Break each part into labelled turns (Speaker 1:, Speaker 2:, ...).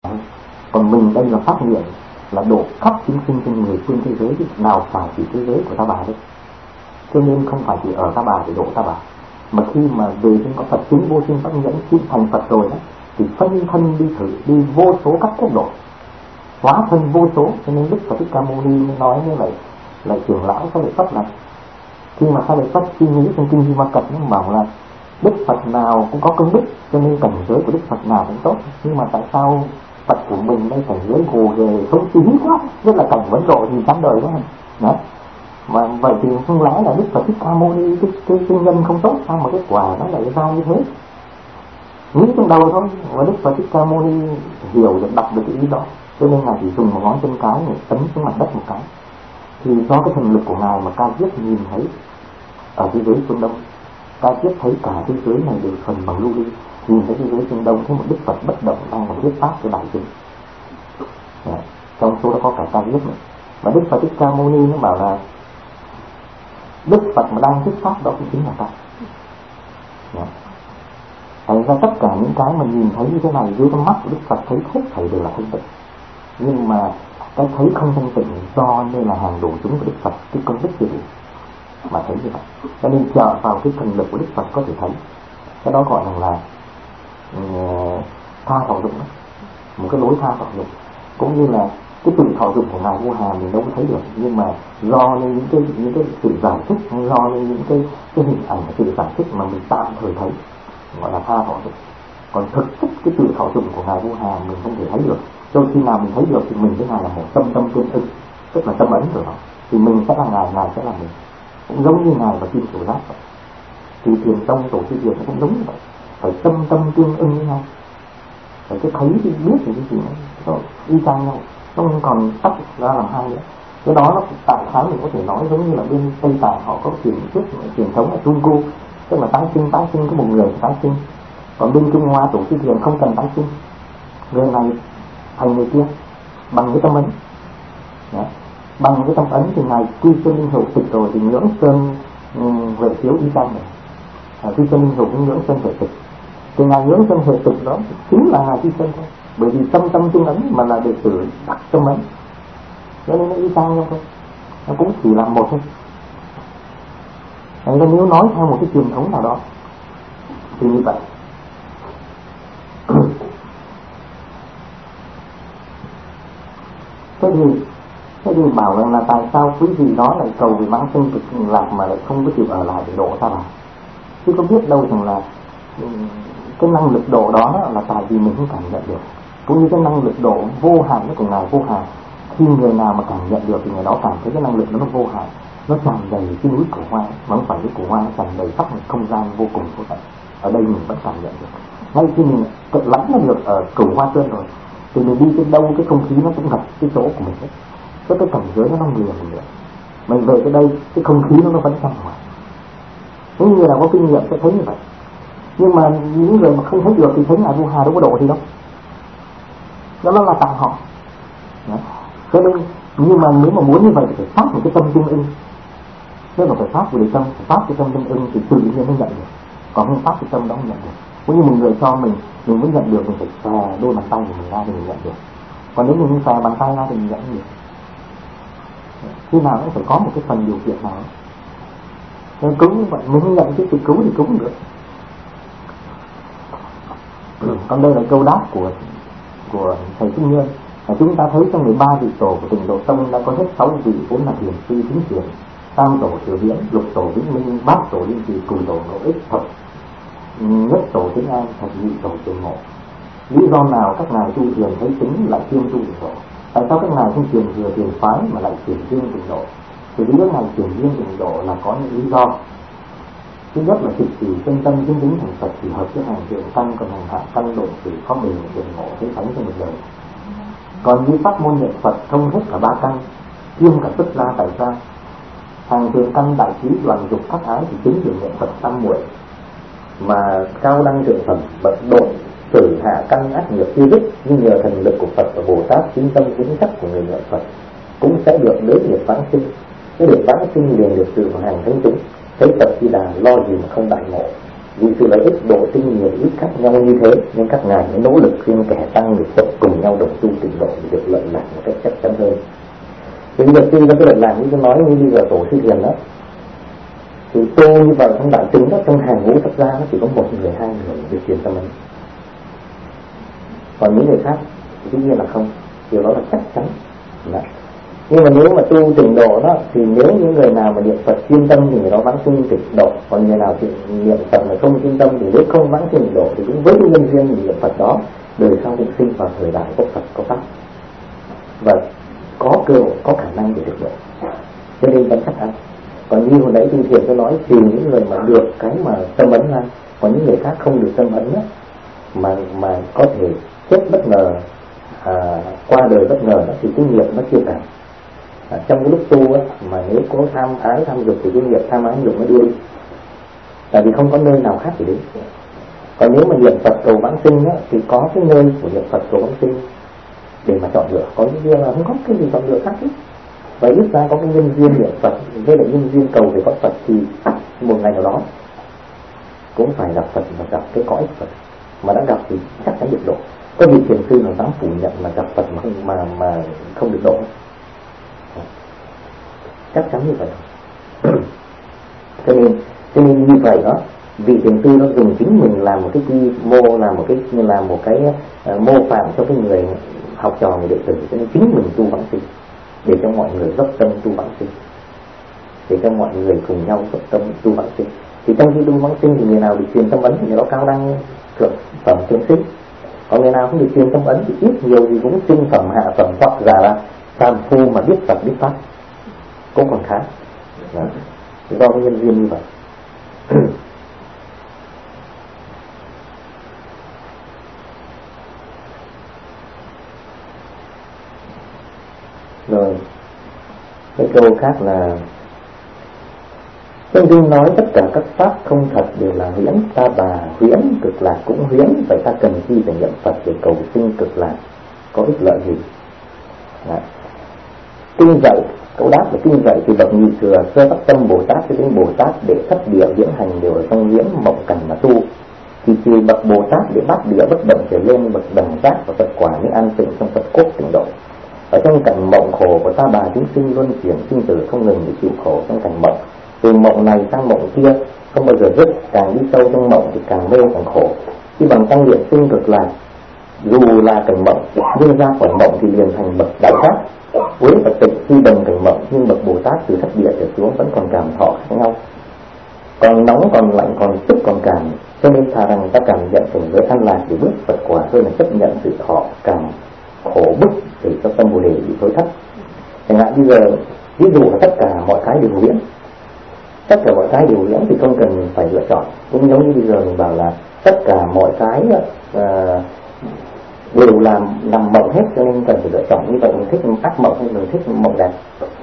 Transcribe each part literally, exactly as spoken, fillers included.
Speaker 1: Còn mình đây là phát nguyện là độ khắp chúng sinh trên mười phương thế giới, nào phải chỉ thế giới của Ta Bà đấy. Cho nên không phải chỉ ở Ta Bà để độ Ta Bà, mà khi mà về trên có Phật chứng vô sinh pháp nhẫn khi thành Phật rồi đó, thì phân thân đi thử đi vô số các quốc độ, hóa thân vô số. Cho nên Đức Phật Thích Ca Mâu Ni mới nói như vậy là trưởng lão Sa Lợi Phất này, khi mà Sa Lợi Phất suy nghĩ trong kinh Di Ma Cật nó bảo là Đức Phật nào cũng có công đức, cho nên cảnh giới của Đức Phật nào cũng tốt, nhưng mà tại sao Phật của mình đây cảnh giới gồ ghề xấu xí quá, rất là cảnh vấn độ thì chán đời quá đấy. Mà vậy thì không lẽ là Đức Phật Thích Ca Mâu Ni cái, cái, cái nhân không tốt sao mà kết quả nó lại ra như thế? Nghĩ trong đầu thôi. Và Đức Phật Thích Ca Mâu Ni hiểu được, đọc được cái ý đó, cho nên ngài chỉ dùng một ngón chân cái để tấn xuống mặt đất một cái. Thì do cái thần lực của ngài mà Ca Diếp nhìn thấy ở thế giới phương Đông, Ca Diếp thấy cả thế giới này đều thuần bằng lưu ly, nhìn thấy thế giới phương Đông thấy một Đức Phật bất động đang làm thuyết pháp cho đại chúng. Trong số đó có cả Ca Diếp nữa. Và Đức Phật Thích Ca Mâu Ni nó bảo là Đức Phật mà đang thuyết pháp đó cũng chính là ta. Thành ra tất cả những cái mà nhìn thấy như thế này dưới con mắt của Đức Phật thấy hết thảy đều là thanh tịnh. Nhưng mà cái thấy không thanh tịnh do nên là hàng độ chúng của Đức Phật, cái công đức chưa đủ mà thấy như vậy. Cho nên trợ vào cái thần lực của Đức Phật có thể thấy. Cái đó gọi rằng là uh, tha thọ dụng đó. Một cái lối tha thọ dụng. Cũng như là cái tự thọ dụng của ngài Vô Hà mình đâu có thấy được, nhưng mà do nên những cái những cái sự giải thích, do nên những cái cái hình ảnh sự giải thích mà mình tạm thời thấy gọi là tha thọ dụng. Còn thực chất cái tự thọ dụng của ngài Vô Hà mình không thể thấy được. Cho khi nào mình thấy được thì mình với ngài là một tâm tâm tương ưng, tức là tâm ấn của nó. Thì mình sẽ là ngài, ngài sẽ là mình. Cũng giống như ngài và Kim Cửu Giác vậy. Thì Thiền Tông Tổ Sư Thiền nó cũng giống như vậy, phải tâm tâm tương ưng với nhau. Phải cái thấy thì biết thì cái gì nó y chang nhau, nó không còn tách ra làm hai nữa. Cái đó nó tại khái mình có thể nói giống như là bên Tây Tạng họ có truyền thuyết truyền thống là trung cu, tức là tái sinh tái sinh có một người tái sinh. Còn bên Trung Hoa Tổ Sư Thiền không cần tái sinh, người này thành người kia bằng cái tâm ấn. Đấy. Bằng cái tâm ấn thì ngài quy chân linh hữu tịch rồi thì ngưỡng sơn vệ chiếu y chang này. À, quy chân linh hữu cũng ngưỡng sơn vệ tịch. Thì ngài ngưỡng sơn vệ tịch đó chính là ngài quy chân thôi, bởi vì tâm tâm tương ấn mà là đệ tử đặt tâm ấn, cho nên nó y chang nhau thôi, nó cũng chỉ là một thôi. Nên nếu nói theo một cái truyền thống nào đó thì như vậy. Thế thì thế thì bảo rằng là tại sao quý vị đó lại cầu về mãn sinh cực lạc mà lại không có chịu ở lại để độ ta bà? Chứ có biết đâu rằng là cái năng lực độ đó là tại vì mình không cảm nhận được. Cũng như cái năng lực độ vô hạn của ngài Vô Hà, khi người nào mà cảm nhận được thì người đó cảm thấy cái năng lực đó nó vô hạn, nó tràn đầy cái núi Cửu Hoa, mà không phải cái Cửu Hoa nó tràn đầy khắp một không gian vô cùng vô tận. Ở đây mình vẫn cảm nhận được. Ngay khi mình cận lãnh nó được ở Cửu Hoa Sơn rồi thì mình đi đến đâu cái không khí nó cũng ngập cái chỗ của mình hết, cái cái cảnh giới nó không lừa mình nữa. Mình về tới đây cái không khí nó nó vẫn trong ngoài. Những người nào có kinh nghiệm sẽ thấy như vậy. Nhưng mà những người mà không thấy được thì thấy ngài Vô Hà đâu có độ gì đâu, đó nó là tại họ. Cho nên nhưng mà nếu mà muốn như vậy thì phải phát một cái tâm tương ưng. Nếu mà phải phát về tâm, phải phát cái tâm tương ưng thì tự nhiên nó nhận được. Còn không phát cái tâm đó không nhận được. Cũng như một người cho mình, mình mới nhận được, mình phải xòe đôi bàn tay của mình ra thì mình nhận được. Còn nếu mình không xòe bàn tay ra thì mình nhận được. Khi nào cũng phải có một cái phần điều kiện nào đó. Nên cứu như vậy, mình không nhận cái sự cứu thì cứu không được. Còn đây là câu đáp của của thầy Trung Nguyên. Chúng ta thấy trong mười ba vị tổ của Tịnh Độ Tông đã có hết sáu vị vốn là thiền sư chính thiền, tam tổ thừa viễn, lục tổ vĩnh minh, bát tổ liên trì, cửu tổ ngộ ích, thập nhất tổ tính an, thập nhị tổ trường ngộ. Lý do nào các ngài tu thiền thấy tính lại chuyên tu Tịnh Độ? Tại sao các ngài không truyền thừa thiền phái mà lại truyền riêng Tịnh Độ? Thì lý do ngài truyền riêng Tịnh Độ là có những lý do. Thứ nhất là trực chỉ chân tâm chứng tính thành Phật thì hợp với hàng thượng căn, còn hàng hạ căn độ chỉ có mình trường ngộ thấy thánh trong một đời. Còn như pháp môn niệm Phật thông hết cả ba căn, kiêm cả xuất gia tại gia. Hàng thượng căn đại trí đoàn dục thất ái thì chính được niệm Phật tam muội, mà cao đăng thượng phẩm bậc độ sử hạ căn ác nghiệp tiêu dứt, nhưng nhờ thần lực của Phật và Bồ Tát chính tâm vững chắc của người niệm Phật cũng sẽ được đới nghiệp vãng sinh. Cái được vãng sinh liền được sự hàng thánh chúng thấy Phật Di Đà lo gì mà không đại ngộ. Vì sự lợi ích độ sinh nhiều ít khác nhau như thế nên các ngài mới nỗ lực khuyên kẻ tăng người Phật cùng nhau đồng tu tịnh độ để được lợi lạc một cách chắc chắn hơn. Thì bây giờ tuy ra cái lợi lạc như tôi nói, như bây giờ tổ sư Thiền đó, thì tu như vào trong đại chúng đó, trong hàng ngũ Phật gia nó chỉ có một người, hai người được truyền tâm ấn. Còn những người khác thì tất nhiên là không, điều đó là chắc chắn. Đó. Nhưng mà nếu mà tu tịnh độ đó, thì nếu những người nào mà niệm Phật chuyên tâm thì người đó vãng sinh tịnh độ, còn người nào thì niệm Phật mà không chuyên tâm thì nếu không vãng sinh tịnh độ thì cũng với cái nhân duyên niệm Phật đó, đời sau định sinh vào thời đại có Phật có Pháp và có cơ hội, có khả năng để được độ, cho nên vẫn chắc ăn. Còn như hồi nãy tu Thiền tôi nói, thì những người mà được cái mà tâm ấn ra, còn những người khác không được tâm ấn đó, mà mà có thể chết bất ngờ, à, qua đời bất ngờ đó, thì cái nghiệp nó chưa càng. À, trong cái lúc tu á, mà nếu có tham ái tham dục thì cái nghiệp tham ái tham dục nó đưa đi, tại vì không có nơi nào khác để đến. Còn nếu mà niệm Phật cầu vãng sinh á, thì có cái nơi của niệm Phật cầu vãng sinh để mà chọn lựa, có những điều là không có cái gì chọn lựa khác ấy. Và ít ra có cái nhân duyên niệm Phật với lại nhân duyên cầu về cõi Phật thì một ngày nào đó cũng phải gặp Phật và gặp cái cõi Phật, mà đã gặp thì chắc chắn được độ. Có vị thiền sư nào dám phủ nhận là gặp Phật mà không, mà, mà không được độ, chắc chắn như vậy. cho nên cho nên như vậy đó, vị thiền sư nó dùng chính mình làm một cái quy mô, làm một cái làm một cái uh, mô phạm cho cái người học trò, người đệ tử, cho nên chính mình tu vãng sinh để cho mọi người dốc tâm tu vãng sinh, để cho mọi người cùng nhau dốc tâm tu vãng sinh. Thì trong khi tu vãng sinh thì người nào được truyền tâm ấn thì người đó cao đăng thượng phẩm trường sinh, còn người nào không được truyền tâm ấn thì ít nhiều gì cũng trung phẩm hạ phẩm, hoặc giả là phàm phu mà biết Phật biết Pháp cũng còn khá. Đó. Do cái nhân duyên như vậy. Rồi cái câu khác là trong kinh nói tất cả các pháp không thật đều là huyễn, ta bà huyễn, cực lạc cũng huyễn, vậy ta cần chi phải nhận Phật để cầu sinh cực lạc, có ích lợi gì? Đó. Kinh dạy, câu đáp là kinh dạy thì bậc nhị thừa sơ phát tâm Bồ Tát cho đến Bồ Tát để thất địa viễn hành đều ở trong viễn mộng cảnh mà tu, thì trừ bậc Bồ Tát để bát địa bất động trở lên, bậc đẳng giác và Phật quả mới an tịnh trong Phật cốt tịnh độ. Ở trong cảnh mộng khổ của ta bà chúng sinh luân chuyển sinh tử không ngừng để chịu khổ trong cảnh mộng, từ mộng này sang mộng kia không bao giờ dứt, càng đi sâu trong mộng thì càng mê càng khổ. Khi bằng tăng luyện sinh cực lạc, dù là cảnh mộng nhưng ra khỏi mộng thì liền thành bậc đại giác. Với Phật tịch tuy đồng cảnh mộng nhưng bậc Bồ Tát từ thất địa trở xuống vẫn còn cảm thọ khác nhau, còn nóng còn lạnh còn tức còn cảm, cho nên thà rằng ta cảm nhận cảnh giới an lạc để bước Phật quả hơn là chấp nhận sự thọ cảm khổ bức để cho tâm Bồ đề bị thối thất. Chẳng hạn bây giờ ví dụ là tất cả mọi cái đều huyễn, tất cả mọi cái đều huyễn thì không cần phải lựa chọn. Cũng giống như bây giờ mình bảo là tất cả mọi cái uh, đều làm nằm mộng hết, cho nên cần phải lựa chọn. Như vậy mình thích ác mộng hay mình thích mộng đẹp?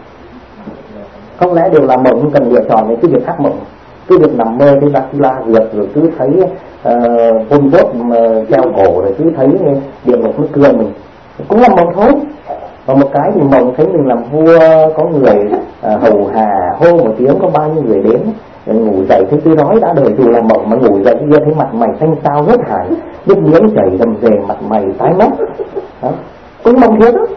Speaker 1: Không lẽ đều làm mộng không cần lựa chọn, cái việc ác mộng, cứ việc nằm mơ thấy Dracula vượt, rồi cứ thấy Pol Pot treo cổ, rồi cứ thấy địa ngục nó cưa mình, cũng là mộng thôi. Còn một cái thì mộng thấy mình làm vua, có người à, hầu hà, hô một tiếng có bao nhiêu người đến, rồi ngủ dậy thấy tôi nói đã đời dù là mộng, mà ngủ dậy kia thấy mặt mày xanh xao rất hài, nước miếng chảy đầm dề, mặt mày tái mét, cũng mộng thiệt đó,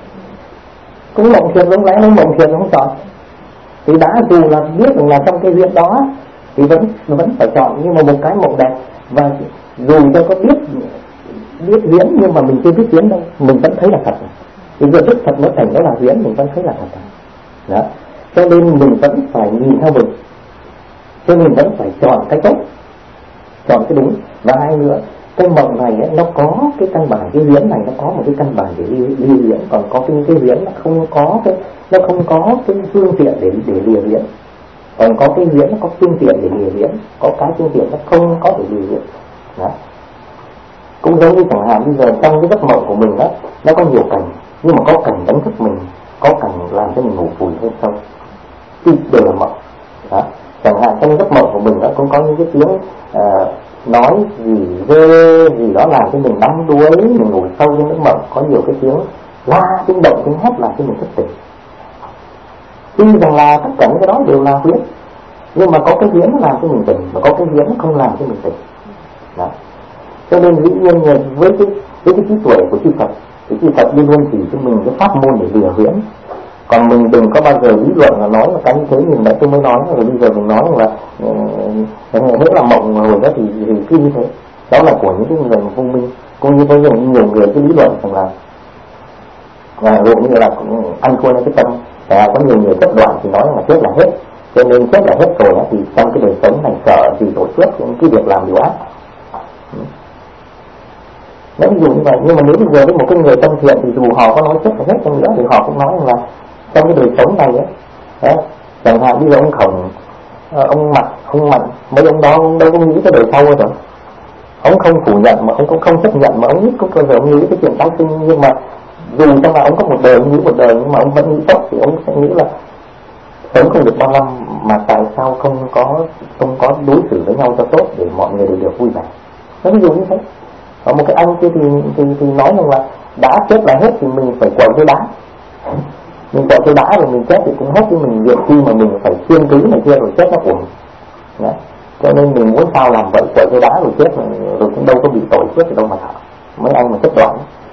Speaker 1: cũng mộng thiệt, giống lẽ nó mộng thiệt không chọn. Thì đã dù là biết rằng là trong cái việc đó thì vẫn vẫn phải chọn, nhưng mà một cái mộng đẹp, và dù cho có biết biết huyễn nhưng mà mình chưa biết huyễn đâu, mình vẫn thấy là thật. Thì giờ Đức Phật nói thành đó là huyễn, mình vẫn thấy là thật. Đó. Cho nên mình vẫn phải nhìn theo mình, cho nên vẫn phải chọn cái tốt, chọn cái đúng. Và hai nữa, cái mộng này ấy, nó có cái căn bản, cái huyễn này nó có một cái căn bản để ly, ly huyễn, còn có cái cái huyễn nó không có cái nó không có cái phương tiện để để lìa huyễn. Còn có cái huyễn nó có phương tiện để lìa huyễn, có cái phương tiện nó không có để lìa huyễn. Đó. Cũng giống như chẳng hạn bây giờ trong cái giấc mộng của mình đó, nó có nhiều cảnh, nhưng mà có cảnh đánh thức mình, có cảnh làm cho mình ngủ vùi hơn sâu, thì đều là mộng. Đó. Chẳng hạn trong giấc mộng của mình đó cũng có những cái tiếng uh, nói gì ghê gì đó làm cho mình đắm đuối, mình ngủ sâu trong giấc mộng, có nhiều cái tiếng la, tiếng động, tiếng hét làm cho mình thức tỉnh. Tuy rằng là tất cả những cái đó đều là huyễn, Nhưng mà có cái hiến nó làm cho mình tỉnh, mà có cái hiến nó không làm cho mình tỉnh. Đó. Cho nên dĩ nhiên với cái với cái trí tuệ của chư Phật, thì chư Phật luôn luôn chỉ cho mình cái pháp môn để lừa huyễn. Còn mình đừng có bao giờ lý luận là nói là cái như thế, mình đã tôi mới nói rồi, bây giờ mình nói là hết là mộng hồi đó thì, thì cứ như thế. Đó là của những cái người vô minh. Cũng như bây giờ nhiều người cái lý luận rằng là và dụ như là ăn thua lên cái tâm, và có nhiều người chấp đoạn thì nói là chết là hết, cho nên chết là hết rồi đó, thì trong cái đời sống này sợ gì tổ chức những cái việc làm điều ác. Nếu ví dụ như vậy, nhưng mà nếu bây giờ với một cái người tâm thiện thì dù họ có nói chết là hết trong nữa thì họ cũng nói là trong cái đời sống này ấy, đấy, chẳng hạn như ông Khổng, ông Mặt, ông Mạnh, mấy ông đó ông đâu có nghĩ cái đời sau rồi. Ông không phủ nhận mà ông cũng không chấp nhận, mà ông ít có bao giờ ông nghĩ cái chuyện tái sinh. Nhưng mà dù trong là ông có một đời, ông nghĩ một đời, nhưng mà ông vẫn nghĩ tốt, thì ông sẽ nghĩ là sống không được bao năm mà tại sao không có không có đối xử với nhau cho tốt để mọi người đều được vui vẻ. Nó ví dụ như thế. Ở một cái anh kia thì, thì, thì nói rằng là đã chết là hết thì mình phải quậy cái đá. Mình quậy cái đá rồi mình chết thì cũng hết, chứ mình việc khi mà mình phải kiên cứ này kia rồi chết nó uổng. Đấy. Cho nên mình muốn sao làm vậy, quậy cái đá rồi chết rồi, rồi cũng đâu có bị tội chết thì đâu mà thở. Mấy anh mà chấp đoạn.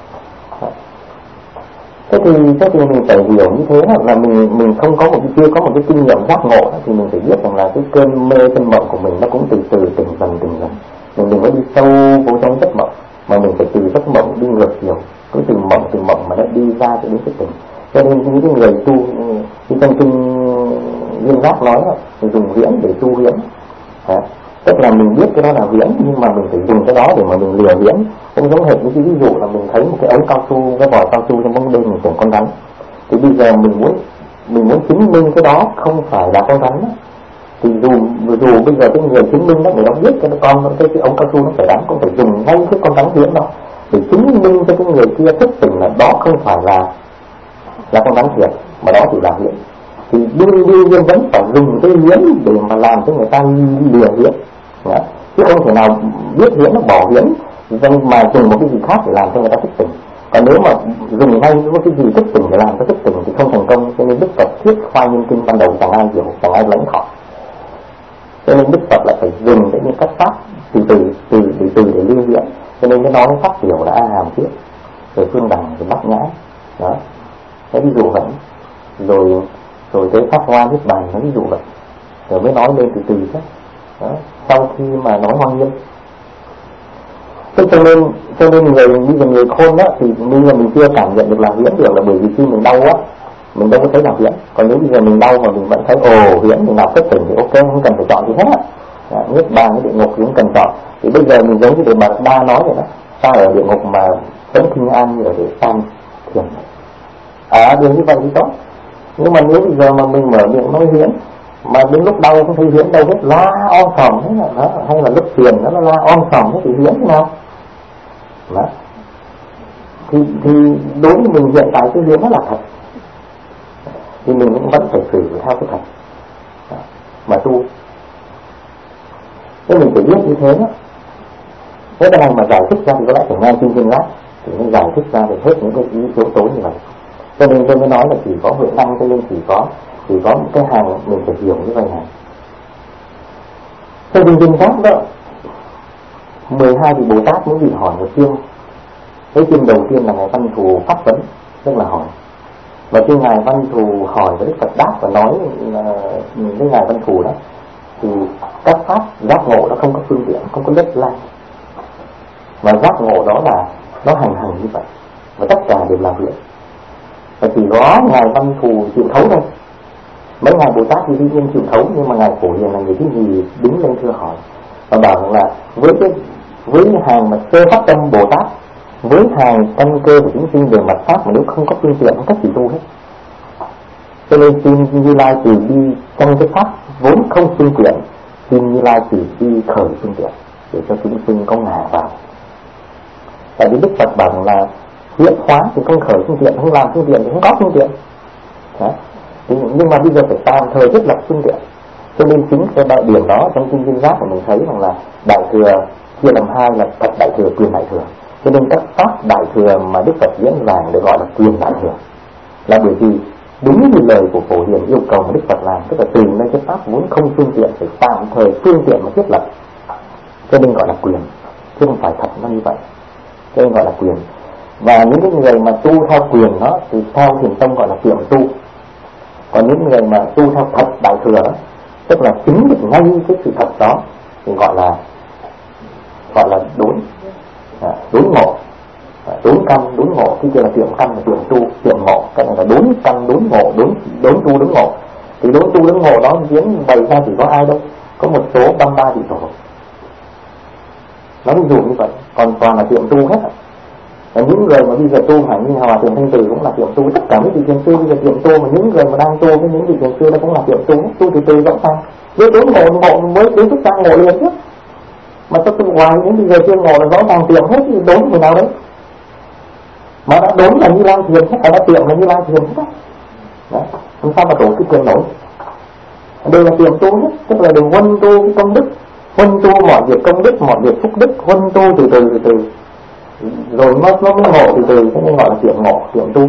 Speaker 1: Thế thì, thế thì mình phải hiểu như thế là mình mình không có một cái chưa có một cái kinh nghiệm giác ngộ, thì mình phải biết rằng là cái cơn mê cơn mộng của mình nó cũng từ từ tỉnh dần tỉnh dần. Mình đừng có đi sâu vô trong giấc mộng, mà mình phải từ giấc mộng đi ngược chiều, cứ từ mộng từ mộng mà nó đi ra cho đến cái tỉnh. Cho nên những cái người tu như trong kinh Viên Giác nói là dùng huyễn để tu huyễn. Tức là mình biết cái đó là huyễn, nhưng mà mình phải dùng cái đó để mà mình lừa huyễn. Cũng giống hệt như cái ví dụ là mình thấy một cái ống cao su, cái vỏ cao su trong bóng đêm mình tưởng con rắn. Thì bây giờ mình muốn mình muốn chứng minh cái đó không phải là con rắn đó. Thì dù dù bây giờ cái người chứng minh đó, người đó biết cái con cái, cái ống cao su nó phải rắn, cũng phải dùng ngay cái con rắn huyễn đó để chứng minh cho cái người kia thức tỉnh là đó không phải là là con rắn thiệt, mà đó chỉ là huyễn. Thì đương đương nhiên vẫn phải dùng cái huyễn để mà làm cho người ta lừa huyễn, chứ không thể nào biết huyễn nó bỏ huyễn mà dùng một cái gì khác để làm cho người ta thức tỉnh. Còn nếu mà dùng ngay với cái gì thức tỉnh để làm cho thức tỉnh thì không thành công. Cho nên Đức Phật thuyết Hoa Nghiêm Kinh ban đầu chẳng ai hiểu, chẳng ai lãnh thọ. Cho nên Đức Phật lại phải dùng những cách pháp từ từ từ từ từ để lưu huyễn. Cho nên cái nói pháp tiểu là A Hàm Thuyết, rồi Phương Đằng, rồi Bát Nhã. Đó, cái ví dụ vậy. Rồi rồi tới Pháp Hoa Niết Bàn, nó ví dụ vậy. Rồi mới nói lên từ từ chứ. Đó, sau khi mà nói Hoa Nghiêm. Thế cho nên cho nên người bây giờ người khôn đó thì bây giờ mình chưa cảm nhận được là huyễn được, là bởi vì khi mình đau á mình đâu có thấy là huyễn. Còn nếu bây giờ mình đau mà mình vẫn thấy ồ huyễn thì nào thức tỉnh thì ok, không cần phải chọn gì hết. Niết Bàn với địa ngục thì không cần chọn. Thì bây giờ mình giống như Đề Bà Đạt Đa nói vậy đó, ta ở địa ngục mà sống kinh an như ở địa tam thiền. À điều như vậy thì tốt. Nhưng mà nếu bây giờ mà mình mở miệng nói huyễn mà đến lúc đau không thấy huyễn đâu hết, la om sòm thế là nó, hay là lúc thiền nó la om sòm thế thì huyễn thế nào? Đó. Thì, thì đối với mình hiện tại cái huyễn nó là thật, thì mình cũng vẫn phải xử theo cái thật. Đó. Mà tu thế mình phải biết như thế đó. Thế cái này mà giải thích ra thì có lẽ phải nghe kinh Viên Giác thì mới giải thích ra được hết những cái ý yếu tố như vậy. Cho nên tôi mới nói là chỉ có huyễn năng, cho nên chỉ có chỉ có một cái hàng mình phải hiểu như vậy này. Theo kinh Viên Giác đó, mười hai vị Bồ Tát mới bị hỏi một chương. Cái chương đầu tiên là Ngài Văn Thù phát vấn, tức là hỏi. Và khi Ngài Văn Thù hỏi với Đức Phật đáp và nói là với Ngài Văn Thù đó, thì các pháp giác ngộ nó không có phương tiện, không có đất lan, mà giác ngộ đó là nó hành hành như vậy, và tất cả đều là huyễn. Và chỉ có Ngài Văn Thù chịu thấu thôi. Mấy Ngài Bồ Tát thì dĩ nhiên chịu thấu, nhưng mà Ngài Phổ Hiền là người thứ gì đứng lên thưa hỏi và bảo rằng là với cái với hàng mà sơ phát tâm Bồ Tát, với hàng căn cơ của chúng sinh về mặt pháp mà nếu không có phương tiện không cách gì tu hết. Cho nên xin Như Lai chỉ đi trong cái pháp vốn không phương tiện, xin Như Lai chỉ đi khởi phương tiện để cho chúng sinh có ngả vào. Tại vì Đức Phật bảo là huyễn hóa thì không khởi phương tiện, không làm phương tiện thì không có phương tiện. Đó. Nhưng mà bây giờ phải tạm thời thiết lập phương tiện. Cho nên chính cái đại điểm đó trong kinh Viên Giác của mình thấy rằng là đại thừa chia làm hai là thật đại thừa, quyền đại thừa. Cho nên các pháp đại thừa mà Đức Phật diễn giảng được gọi là quyền đại thừa, là bởi vì đúng như lời của Phổ Hiền yêu cầu mà Đức Phật làm, tức là tìm nơi cái pháp vốn không phương tiện phải tạm thời phương tiện mà thiết lập, cho nên gọi là quyền, chứ không phải thật nó như vậy, cho nên gọi là quyền. Và những cái người mà tu theo quyền đó thì theo Thiền tông gọi là tiệm tu, còn những người mà tu theo thật Đại thừa đó, tức là chứng được ngay cái sự thật đó thì gọi là gọi là đốn à, đốn ngộ, à, đốn căn đốn ngộ. Cái kia là tiệm căn là tiệm tu, tiệm ngộ. Cái này là đốn căn đốn ngộ, đốn đốn tu đốn ngộ. Thì đốn tu đốn ngộ đó diễn bày ra chỉ có ai đâu, có một số ba ba vị tổ. Nó ví dụ như vậy, còn toàn là tiệm tu hết. Và những người mà bây giờ tu hẳn như Hòa Thượng Thanh Từ cũng là tiệm tu, tất cả mấy vị thiền sư bây giờ tiệm tu, mà những người mà đang tu với những vị thiền sư đó cũng là tiệm tu, tu từ từ rõ ràng. Với đốn ngộ ngộ mới đến thức ra ngộ liền chứ. Mà sao tu hoài những bây giờ chưa ngộ là rõ ràng tiệm hết thì đốn người nào đấy. Mà đã đốn là Như Lai Thiền hết, đã tiệm là Như Lai Thiền hết. Đấy, làm sao mà tổ chức quyền nổi? Đây là tiệm tu hết, tức là đừng huân tu cái công đức, huân tu mọi việc công đức, mọi việc phúc đức, huân tu từ từ từ từ, rồi nó nó mới ngộ từ từ, cho nên gọi là tiệm ngộ, tiệm tu.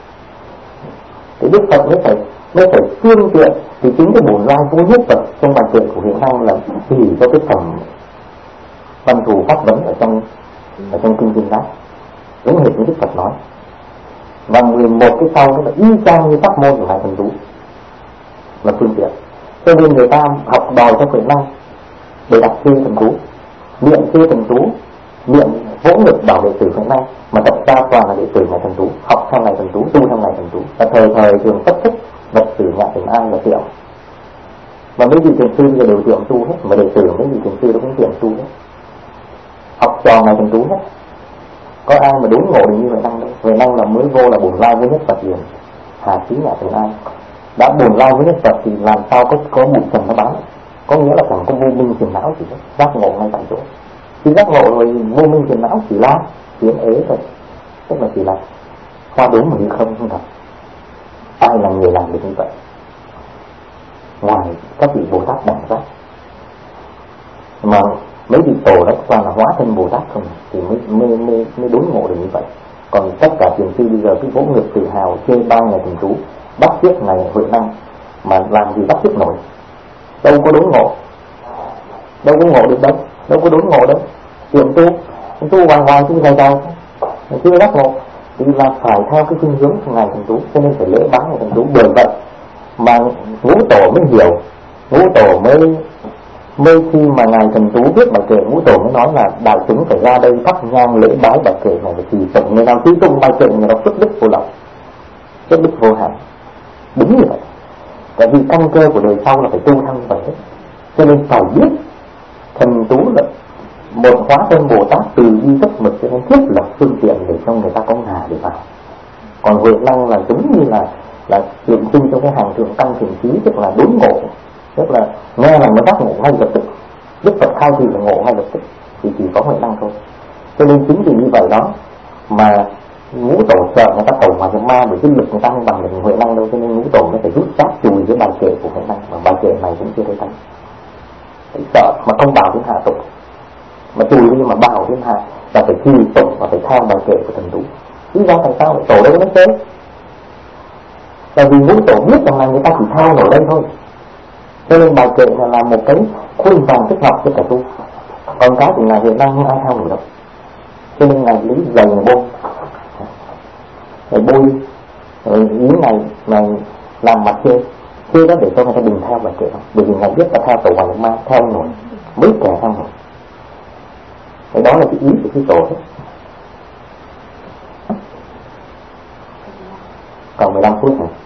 Speaker 1: Thì Đức Phật mới phải mới phải phương tiện, thì chính cái bổn lai vô nhất Phật trong bài kệ của Hiện Năng là chỉ cho cái phần văn thù pháp vấn ở trong ở trong kinh Kim Cang, giống hệt như Đức Phật nói. Và mười một cái sau đó là y chang như pháp môn của Ngài Thần Tú là phương tiện. Cho nên người ta học đòi theo Huệ Năng để đặt chê Thần Tú, niệm chê Thần Tú, niệm vỗ ngực bảo đệ tử Huệ Năng, mà thật ra toàn là đệ tử Ngài Thần Tú, học theo Ngài Thần Tú, tu theo Ngài Thần Tú, và thời thời thường tất thích vật tử Ngài Thần An là tiệm. Và mấy vị thiền sư bây giờ đều tiệm tu hết, mà đệ tử mấy vị thiền sư đó cũng tiệm tu hết, học trò Ngài Thần Tú hết. Có ai mà đốn ngộ được như Huệ Năng đâu. Huệ Năng là mới vô là bổn lai với nhất Phật liền, hà chí Ngài Thần An. Đã bổn lai với nhất Phật thì làm sao có có bụi trần nó bám, có nghĩa là chẳng có vô minh phiền não gì hết, giác ngộ ngay tại chỗ. Khi giác ngộ rồi vô minh phiền não chỉ là tiếng ế thôi, tức là chỉ là hoa đúng mà như không không thật. Ai là người làm được như vậy ngoài các vị Bồ Tát đẳng giác, mà mấy vị tổ đó toàn là hóa thân Bồ Tát không thì mới mới mới, mới đốn ngộ được như vậy. Còn tất cả thiền sư bây giờ cứ vỗ ngực tự hào chê ba Ngài Thần Tú, bắt chước Ngài Huệ Năng, mà làm gì bắt chước nổi, đâu có đốn ngộ, đâu có ngộ được đâu, đâu có đốn ngộ đâu. Tiệm tu tu hoàng hoàng tu dài dài chưa đắc ngộ thì là phải theo cái khuynh hướng của Ngài Thần Tú, cho nên phải lễ bái Ngài Thần Tú. Bởi vậy mà ngũ tổ mới hiểu, ngũ tổ mới mới khi mà Ngài Thần Tú viết bài kệ, ngũ tổ mới nói là đại chúng phải ra đây thắp nhang lễ bái bài kệ này, thì tổng người nào tí tung bài kệ người đó xuất đức vô lậu, xuất đức vô hạn. Đúng như vậy, tại vì căn cơ của đời sau là phải tu theo như vậy hết. Cho nên phải biết Thần Tú là một hóa thân Bồ Tát từ bi tất mực, cho nên thiết lập phương tiện để cho người ta có ngà để vào. Còn Huệ Năng là giống như là là tượng trưng trong cái hàng thượng tăng thiền trí, tức là đốn ngộ, tức là nghe là nó giác ngộ ngay lập tức. Đức Phật khai thị là ngộ ngay lập tức, thì chỉ có Huệ Năng thôi. Cho nên chính vì như vậy đó mà ngũ tổ sợ người ta cầu hòa cho ma, bởi cái lực người ta không bằng được Huệ Năng đâu, cho nên ngũ tổ nó phải rút chát chùi cái bài kệ của Huệ Năng, mà bài kệ này cũng chưa thấy thánh. Phải sợ mà không bảo đến hạ tục, mà chùi nhưng mà bảo thiên hạ là phải trì tụng và phải theo bài kệ của Thần Tú. Lý do tại sao tổ đâu có nói thế? Tại vì ngũ tổ biết rằng là người ta chỉ theo nổi đây thôi, cho nên bài kệ là, là một cái khuyên vòng thích hợp cho cả tu. Còn cái thì là hiện nay không ai theo nổi đâu, cho nên ngài lý dày người bôi, người bôi rồi ý này là làm mặt chê chê đó để cho người ta đừng theo bài kệ đâu, bởi vì ngài biết là theo tổ Hoàng Nhật Ma theo nổi mấy kẻ theo nổi. Cái đó là cái ý của cái tổ hết. Còn mười lăm phút này.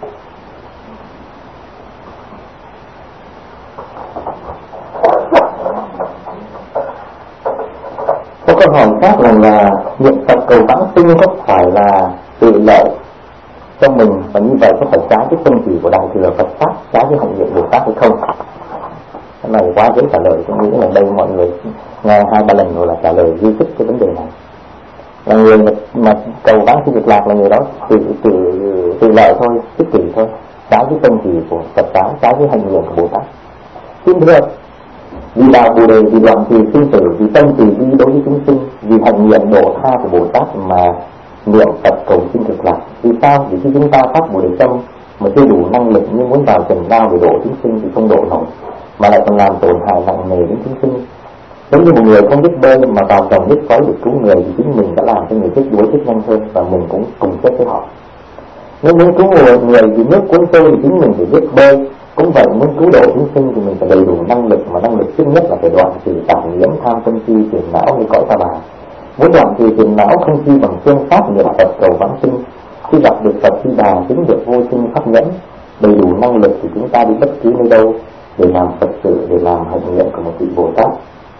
Speaker 1: Có câu hỏi khác là, là niệm Phật cầu vãng sinh có phải là tự lợi cho mình, và như vậy có phải trái cái tôn chỉ của Đại thừa Phật pháp, trái với hạnh nguyện Bồ Tát hay không? Cái này quá dễ trả lời, tôi nghĩ là đây mọi người nghe hai ba lần rồi là trả lời duy thích cái vấn đề này. Là người mà, mà cầu vãng sinh cực lạc là người đó tự tự tự lợi thôi, ích kỷ thôi, trái với tôn chỉ của Phật giáo, trái với hạnh nguyện của Bồ Tát. Xin thưa, vì đạo Bồ Đề, vì lòng từ sinh tử, vì tâm từ bi đối với chúng sinh, vì hạnh nguyện độ tha của Bồ Tát mà niệm Phật cầu sinh cực lạc. Vì sao? Vì khi chúng ta phát Bồ Đề tâm mà chưa đủ năng lực nhưng muốn vào trần lao để độ chúng sinh thì không độ nổi, mà lại còn làm tổn hại nặng nề đến chúng sinh. Giống như một người không biết bơi mà vào dòng nước xoáy để cứu người thì chính mình đã làm cho người chết đuối chết nhanh hơn và mình cũng cùng chết với họ. Nếu muốn cứu người vì nước cuốn trôi thì chính mình phải biết bơi. Cũng vậy, muốn cứu độ chúng sinh thì mình phải đầy đủ năng lực, mà năng lực trước nhất là phải đoạn trừ tạp nhiễm tham sân si phiền não hay cõi ta bà. Muốn đoạn trừ phiền não không chi bằng phương pháp niệm Phật cầu vãng sinh. Khi gặp được Phật Di Đà chứng được vô sinh pháp nhẫn, đầy đủ năng lực thì chúng ta đi bất cứ nơi đâu để làm Phật sự, để làm hạnh nguyện của một vị Bồ Tát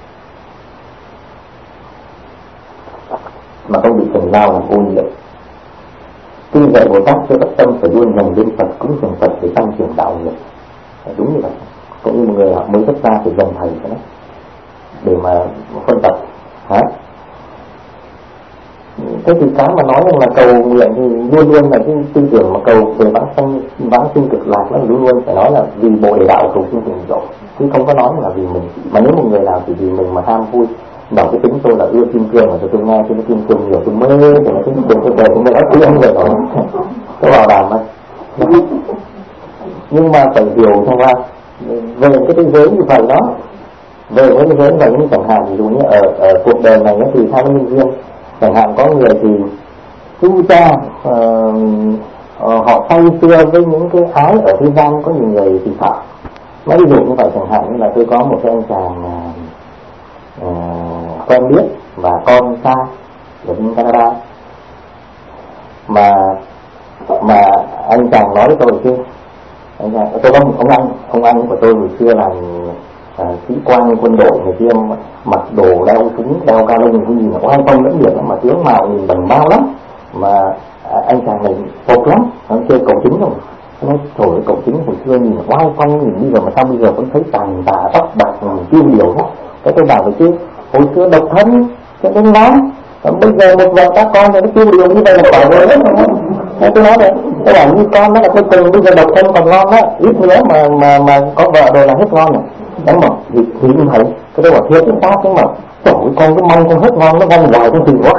Speaker 1: mà không bị trần lao làm ô nhiễm. Kinh dạy Bồ Tát cho các tâm phải luôn dành đến Phật, cúng dường Phật để tăng trưởng đạo nghiệp. Đúng như vậy. Cũng như một người học mới xuất ra thì dần thầy cho nó để mà phân tập. Hả? Thế thì cái mà nói rằng là cầu nguyện thì luôn luôn là cái tư tưởng mà cầu về vãng sanh, vãng sinh cực lạc, nó luôn luôn phải nói là vì Bồ Đề Đạo cầu sinh tình độ, chứ không có nói là vì mình. Mà nếu một người nào chỉ vì mình mà ham vui, bảo cái tính tôi là ưa kim cương mà tôi nghe cho nó kim cương nhiều, tôi mê thì nó kim cương tôi về tôi mê ớt tiếng vậy rồi, có bảo đảm mà. Nhưng mà phải hiểu rằng là về cái thế giới như vậy đó, về cái thế giới này, như chẳng hạn ví dụ như ở, ở cuộc đời này thì theo cái nhân duyên, chẳng hạn có người thì tu cha uh, uh, họ say xưa với những cái ái ở thế gian, có nhiều người thì phạm. Nói ví dụ như vậy, chẳng hạn như là tôi có một cái anh chàng uh, uh, quen biết và con xa ở bên Canada, mà mà anh chàng nói với tôi chứ anh chàng, tôi có một ông anh ông anh của tôi hồi xưa là À, sĩ quan quân đội người kia, mặc đồ đeo súng đeo ca lông cái gì mà oai phong lẫm liệt lắm, mà tướng mạo nhìn bằng bao lắm, mà à, anh chàng này phục lắm, anh chơi cậu chính không, nó trời ơi, cậu chính hồi xưa nhìn oai phong, nhìn bây giờ mà sao bây giờ vẫn thấy tàn tạ tóc bạc tiêu điều đó. Cái tôi bảo với chứ hồi xưa độc thân cho nên ngon, bây giờ một vợ các con thì nó tiêu điều như vậy là phải rồi đấy. Thế tôi nói đấy, tôi bảo như con nó là cuối cùng bây giờ độc thân còn ngon đó, ít nữa mà mà mà có vợ rồi là hết ngon rồi. Đấy mà thì thì như vậy, cái đó bảo thiếu cái xác nhưng mà trời ơi, con cứ mong con hết ngon nó vong hoài con gì quá.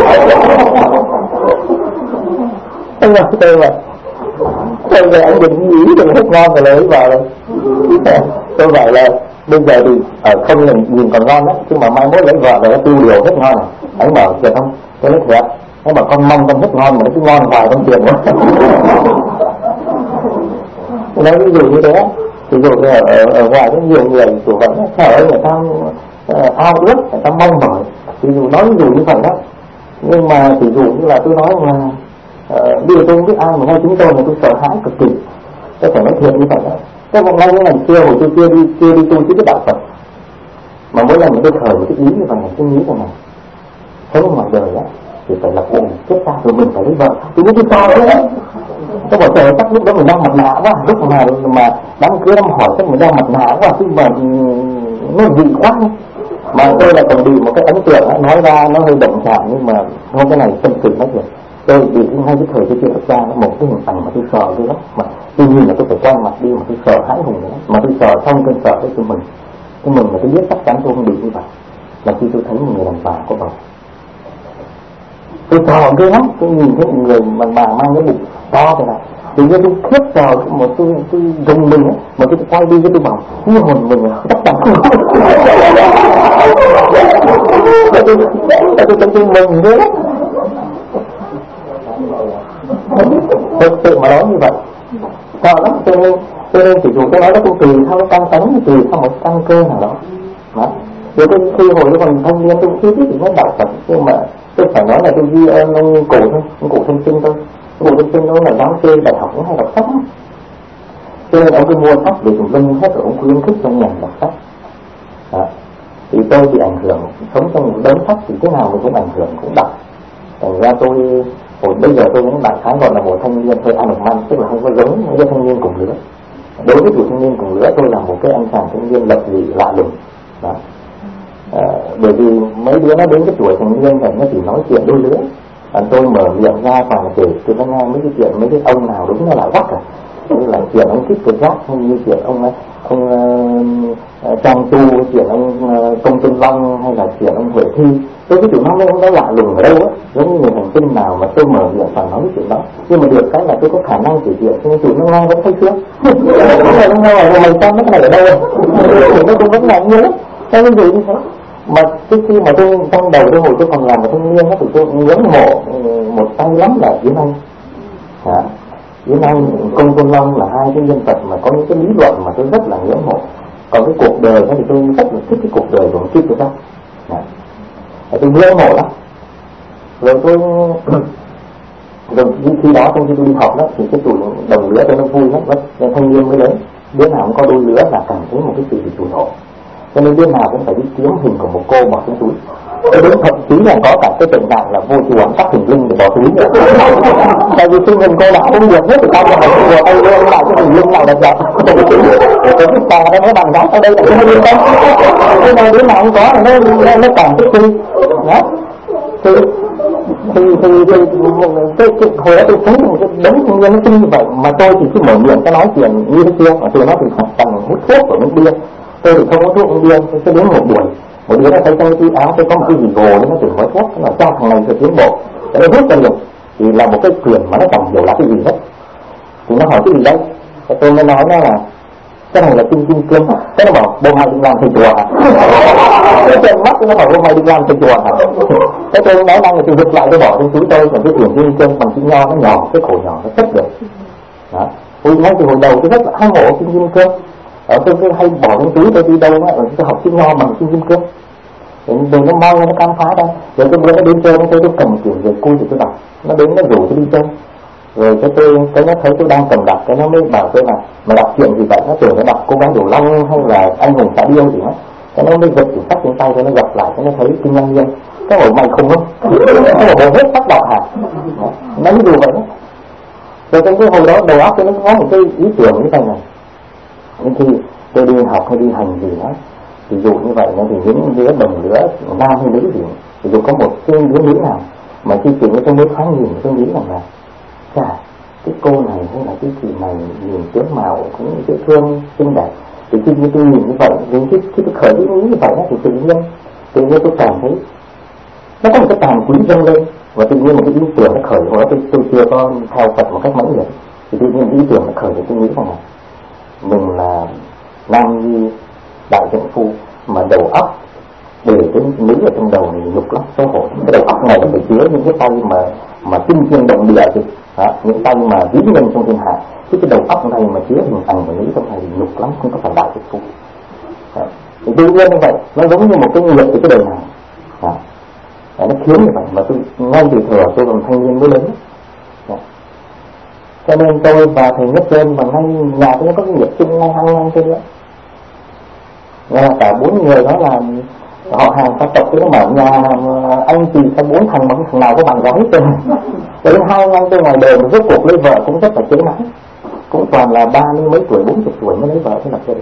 Speaker 1: Thế mà tôi mà tôi về anh định nghĩ thì hết ngon rồi lấy vợ rồi. Tôi bảo là bây giờ thì ở không nhìn, nhìn còn ngon đó, chứ mà mai mốt lấy vợ rồi nó tiêu điều hết ngon rồi. Anh bảo thiệt không? Tôi nói thiệt. Thế mà con mong con hết ngon mà nó cứ ngon hoài con tiền quá. Nói ví dụ như thế, ví dụ như ở, ở, ở ngoài có nhiều người của vẫn thở người ta uh, ao ước, người ta mong mỏi, ví dụ nói ví dụ như vậy đó. Nhưng mà ví dụ như là tôi nói là uh, bây giờ tôi không biết ai mà ngay chúng tôi mà tôi sợ hãi cực kỳ, tôi phải nói thiệt như vậy đó. Tôi còn ngay như ngày xưa hồi tôi chưa đi chưa đi tu chứ cái đạo Phật, mà mỗi lần tôi khởi một cái ý như vậy này, tôi nghĩ rằng này sống ngoài đời á thì phải lập ổn chết ta rồi mình phải lấy vợ, tôi nghĩ tôi sao thế. Tôi bảo trời chắc lúc đó mình đang mặt nạ quá, lúc mà mà đám cưới đám hỏi chắc mình đang mặt nạ quá, chứ mà nó dị quá. Mà tôi lại còn bị một cái ấn tượng nói ra nó hơi động chạm, nhưng mà không, cái này tâm sự nói chuyện. Tôi bị ngay cái thời tôi chưa xuất ra nó một cái hình ảnh mà tôi sợ tôi lắm, mà tuy nhiên là tôi phải quay mặt đi mà tôi sợ hãi hùng lắm, mà tôi sợ xong cơn sợ cái tôi mình cái mình mà tôi biết chắc chắn tôi không bị như vậy là khi tôi thấy một người đàn bà có bầu. Tôi sợ ghê lắm, tôi nhìn thấy một người mà bà mang cái bụng to thế này, tự nhiên tôi khiếp sợ, một tôi tôi rùng mình ấy, mà tôi quay đi cái tôi bảo như hồn mình tất cả không. Tôi tôi tôi tôi mừng ghê lắm. Thực sự mà nói như vậy, sợ lắm, cho nên cho nên chỉ dù tôi nói nó cũng tùy theo cái căn tánh, tùy theo một căn cơ nào đó. Đó. Rồi tôi khi hồi tôi còn thanh niên tôi cũng chưa biết gì hết đạo Phật, nhưng mà tôi phải nói là tôi ghi ơn ông cụ thôi, ông cụ thân sinh thôi. Ông cụ thân sinh ông là giáo sư đại học cũng hay đọc sách, cho nên ông cứ mua sách để tùm lum hết, rồi ông khuyến khích trong nhà đọc sách. Đó. Thì tôi bị ảnh hưởng, sống trong một đống sách thì thế nào mình cũng ảnh hưởng, cũng đọc. Thành ra tôi hồi bây giờ tôi cũng đại khái gọi là một thanh niên hơi anoman, tức là không có giống những cái thanh niên cùng lứa. Đối với tuổi thanh niên cùng lứa tôi là một cái anh chàng thanh niên lập dị lạ lùng. Đó. À, bởi vì mấy đứa nó đến cái tuổi thanh niên này nó chỉ nói chuyện đôi lứa, à, tôi mở miệng ra và kể tôi nó nghe mấy cái chuyện mấy cái ông nào đúng nó lại quắc cả, như là chuyện ông Thích Cực Giác, hay như chuyện ông ông uh, Trang Tu, chuyện ông uh, Công Tôn Long, hay là chuyện ông Huệ Thi. Tôi cái chuyện nó nó lạ lùng ở đâu á, giống như người hành tinh nào mà tôi mở miệng toàn nói cái chuyện đó. Nhưng mà được cái là tôi có khả năng kể chuyện, cho nên tụi nó nghe vẫn thấy sướng. Nó nghe rồi mày xem cái này ở đâu? Nó cũng vẫn ngạc nhiên lắm. Sao như vậy như thế? Mà cái khi mà tôi trong đầu tôi hồi tôi còn làm một thanh niên á, thì tôi ngưỡng mộ một tay lắm là Yến Anh. À, Yến Anh, Công Tôn Long là hai cái nhân vật mà có những cái lý luận mà tôi rất là ngưỡng mộ. Còn cái cuộc đời đó thì tôi rất là thích cái cuộc đời của Kim Tử Đắc. À, tôi ngưỡng mộ lắm. Rồi tôi rồi khi đó trong khi tôi đi học đó thì cái tuổi đồng lứa tôi nó vui lắm, nó thanh niên mới lớn, đứa nào cũng có đôi lứa là cảm thấy một cái sự bị tủi hổ. Cho nên đứa nào cũng phải đi kiếm hình của một cô bỏ trong túi. Cái đến thậm chí là có cả cái tình trạng là vô chùa cắt hình linh để bỏ túi. Tại vì cái hình cô nào cũng được hết thì tao là một chùa tay luôn lại cái hình linh nào đẹp đẹp. Rồi cái tà nó mới bằng gái sau đây là cái hình linh không. Cái này đứa nào cũng có nó nó, nó càng thích đi. Đó. Thì thì thì, thì cái, cái hồi đó tôi thấy một cái đống thanh niên nó tin như vậy mà tôi thì cứ mở miệng cái nói chuyện như thế kia, mà tôi nói thì học bằng hút thuốc của những bia. Tôi thì không có thuốc uống bia, tôi đến một buổi một đứa nó thấy trong cái túi áo tôi có một cái gì gồ nó tưởng gói thuốc, nó cho thằng này phải tiến bộ, nó hút cho nhiều thì là một cái quyền mà nó chẳng hiểu là cái gì hết. Thì nó hỏi cái gì đấy, tôi mới nói nó là cái này là kim kim cương. Cái nó bảo bố mày định làm thầy chùa hả? Cái chuyện mắt nó bảo bố mày định làm thầy chùa hả? Cái tôi nói năng thì tôi giật lại tôi bỏ trong túi tôi, còn cái quyển kim cương bằng chữ nho nó nhỏ, cái khổ nhỏ nó rất được. Đó, tôi ngay từ hồi đầu tôi rất là hâm mộ kim kim cương. Ở tôi cứ hay bỏ trong túi tôi đi đâu á, rồi tôi học chữ nho bằng kim kim cương. Rồi nó mau nó khám phá ra. Rồi cái bữa nó đến chơi nó thấy tôi cầm quyển về cui thì tôi đọc. Nó đến nó rủ tôi đi chơi. Rồi cái tôi cái nó thấy tôi đang cầm đọc, cái nó mới bảo tôi là mà đọc chuyện gì vậy, nó tưởng nó đọc Cô Gái Đồ Long hay là Anh Hùng Xã Điêu gì đó. Cái nó mới giật quyển sách trên tay, nó gặp lại, cái nó thấy Kinh Nhân Nhiên. Cái hồi mày không không? Cái hồi hết sách đọc hả? Nó mới dù vậy đó. Rồi trong cái hồi đó đầu óc tôi nó có một cái ý tưởng như thế này. Nhưng khi tôi đi học hay đi hành gì đó, ví dụ như vậy thì những đứa đồng lứa nam hay nữ gì, ví dụ có một cái đứa nữ nào mà khi chuyện tôi mới thoáng nhìn tôi nghĩ rằng là chà, cái cô này hay là cái chị này nhìn tướng mạo cũng dễ thương xinh đẹp. Thì khi tôi nhìn như vậy, thì khi, khi tôi khởi ý nghĩ như vậy thì tự nhiên tự nhiên tôi cảm thấy nó có một cái tàn quý dâng lên, và tự nhiên một cái ý tưởng nó khởi. Hồi đó tôi, tôi chưa có theo Phật một cách mãnh liệt, thì tự nhiên ý tưởng nó khởi thì tôi nghĩ rằng là mình là nam nhi đại trượng phu mà đầu óc để cái nữ ở trong đầu này nhục lắm, xấu hổ. Cái đầu óc này phải chứa những cái tay mà mà tinh thiên động địa thì đó, những tay mà vĩ nhân trong thiên hạ. Chứ cái đầu óc này mà chứa hình ảnh của nữ trong này thì nhục lắm, không có phải đại trượng phu. Thì tự nhiên như vậy nó giống như một cái nghiệp của cái đời này. Đó. Đó, nó khiến như vậy mà tôi ngay từ thừa tôi còn thanh niên mới lớn. Đó. Cho nên tôi và thầy Nhất Sơn và ngay nhà tôi có cái nghiệp chung ngay hăng ngang trên nữa. Nhà cả bốn người đó là họ hàng gia tộc, cái nó bảo nhà anh chị có bốn thằng mà thằng nào có bằng gái hết trơn. Đến hai anh tôi ngoài đời mà rốt cuộc lấy vợ cũng rất là chế mãi, cũng toàn là ba mươi mấy tuổi, bốn chục tuổi mới lấy vợ thế lập gia đình.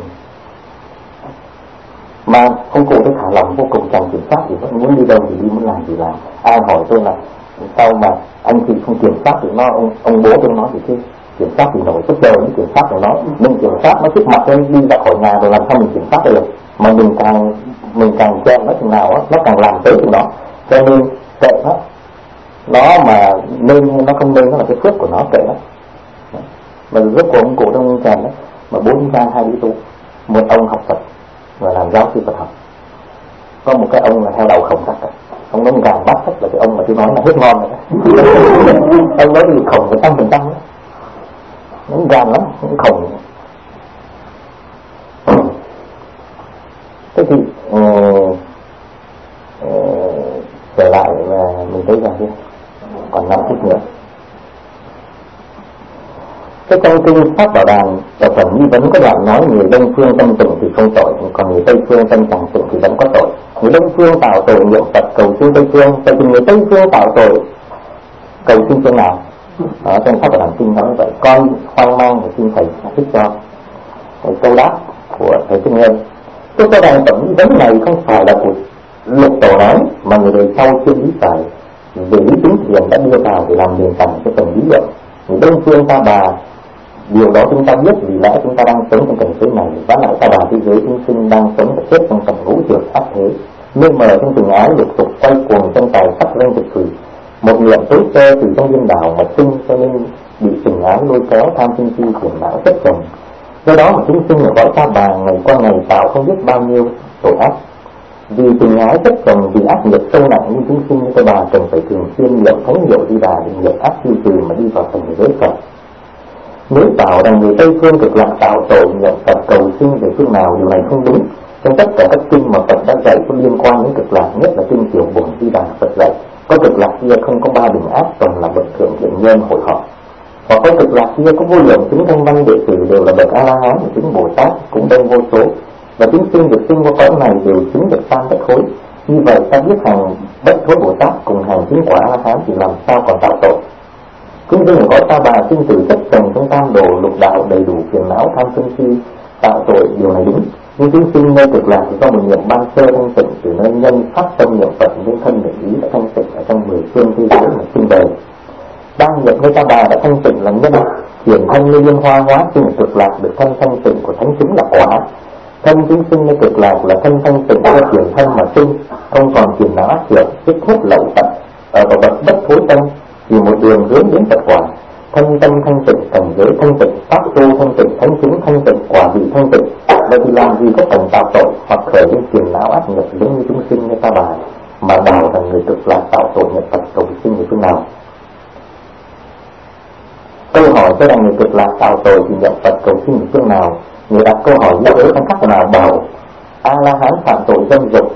Speaker 1: Mà ông cụ tôi thả lòng vô cùng, chẳng kiểm soát gì, vẫn muốn đi đâu thì đi, muốn làm gì làm. Ai hỏi tôi là sao mà anh chị không kiểm soát thì nó ông, ông bố tôi nói gì chứ kiểm soát thì nổi chút trời mới kiểm soát của nó. Mình kiểm soát nó trước mặt lên đi ra khỏi nhà rồi làm sao mình kiểm soát được. Mà mình càng mình càng chen nó chừng nào á, nó càng làm tới chừng đó. Cho nên kệ nó, nó mà nên hay nó không nên nó là cái phước của nó, kệ nó. Mà rất của ông cụ trong tràn đó, mà bốn cha hai đứa tu, một ông học Phật và làm giáo sư Phật học, có một cái ông là theo đầu khổng tắc. Ông nói gàn bắt hết là cái ông mà tôi nói là hết ngon rồi đó. Ông nói thì khổng một trăm phần trăm đó, nó gàn lắm, nó khổng. Thế thì uh, uh, trở lại và mình thấy rằng kia còn năm phút nữa. Cái trong kinh Pháp Bảo Đàn ở phần nghi vấn có đoạn nói người Đông phương tâm tịnh thì không tội, còn người Tây phương tâm chẳng tịnh thì vẫn có tội. Người Đông phương tạo tội niệm Phật cầu xin Tây phương, vậy thì người Tây phương tạo tội cầu xin phương nào? Ở trong Pháp Bảo Đàn kinh nói vậy. Con hoang mang và xin thầy giải thích cho cái câu đáp của thầy Kinh Nhân. Tôi cho rằng tổng nghi vấn này không phải là của Lục Tổ nói, mà người đời sau chưa lý giải về lý tính thiền đã đưa vào để làm nền tảng cho phần lý luận. Người Đông phương Ta Bà Điều đó chúng ta biết vì lẽ chúng ta đang sống trong cảnh giới này, và lại ta bà thế giới chúng sinh đang sống và chết trong cảnh ngũ trượt áp thế, mê mờ trong tình ái lục tục quay cuồng trong tài sắc danh thực thủy. Một niệm tối tơ từ trong điên đảo mà sinh, cho nên bị tình ái lôi kéo tham sân si phiền não chất chồng. Do đó mà chúng sinh ở cõi ta bà ngày qua ngày tạo không biết bao nhiêu tội ác. Vì tình ái chất chồng, vì ác nghiệp sâu nặng, nhưng chúng sinh như ta bà cần phải thường xuyên niệm thánh hiệu Di Đà để nghiệp ác tiêu trừ mà đi vào cảnh giới Phật. Nếu bảo rằng người Tây phương cực lạc tạo tội niệm Phật cầu sinh về phương nào, điều này không đúng. Trong tất cả các kinh mà Phật đã dạy có liên quan đến cực lạc, nhất là kinh Tiểu Bổn Di Đà, Phật dạy có cực lạc kia không có ba bình ác, toàn là bậc thượng thiện nhân hội họ. Hoặc có cực lạc kia có vô lượng chúng thanh văn đệ tử đều là bậc A La Hán, chúng Bồ Tát cũng đông vô số, và chúng sinh được sinh qua cõi này đều chứng được tam bất thối. Như vậy ta biết hàng bất thối Bồ Tát cùng hàng chứng quả A La Hán thì làm sao còn tạo tội. Chúng sinh ở cõi ta bà sinh tử chất chồng trong tam đồ lục đạo đầy đủ phiền não tham sân si tạo tội, điều này đúng. Nhưng chúng sinh nơi cực lạc thì do một niệm ban sơ thanh tịnh, từ nơi nhân phát tâm niệm Phật nên thân để ý đã thanh tịnh ở trong mười phương thế giới mà sinh về. Đang niệm nơi ta bà đã thanh tịnh là nhân, chuyển thân như liên hoa hóa sinh ở cực lạc được thân thanh tịnh của thánh chúng là quả. Thân chúng sinh nơi cực lạc là thân thanh tịnh do chuyển thân mà sinh, không còn phiền não ác nghiệp, chết hết lậu tận ở vào bậc bất thối tâm, vì một đường hướng đến Phật quả. Thân tâm thanh tịnh, cảnh giới thanh tịnh, pháp tu thanh tịnh, thánh chúng thanh tịnh, quả vị thanh tịnh. Vậy thì làm gì có phần tạo tội hoặc khởi đến phiền não ác nghiệp giống như chúng sinh như ta bà mà bảo rằng người cực lạc tạo tội niệm Phật cầu sinh về phương nào? Câu hỏi cho rằng người cực lạc tạo tội thì niệm Phật cầu sinh về phương nào? Người đặt câu hỏi như thế không khác nào bảo A La Hán phạm tội dâm dục,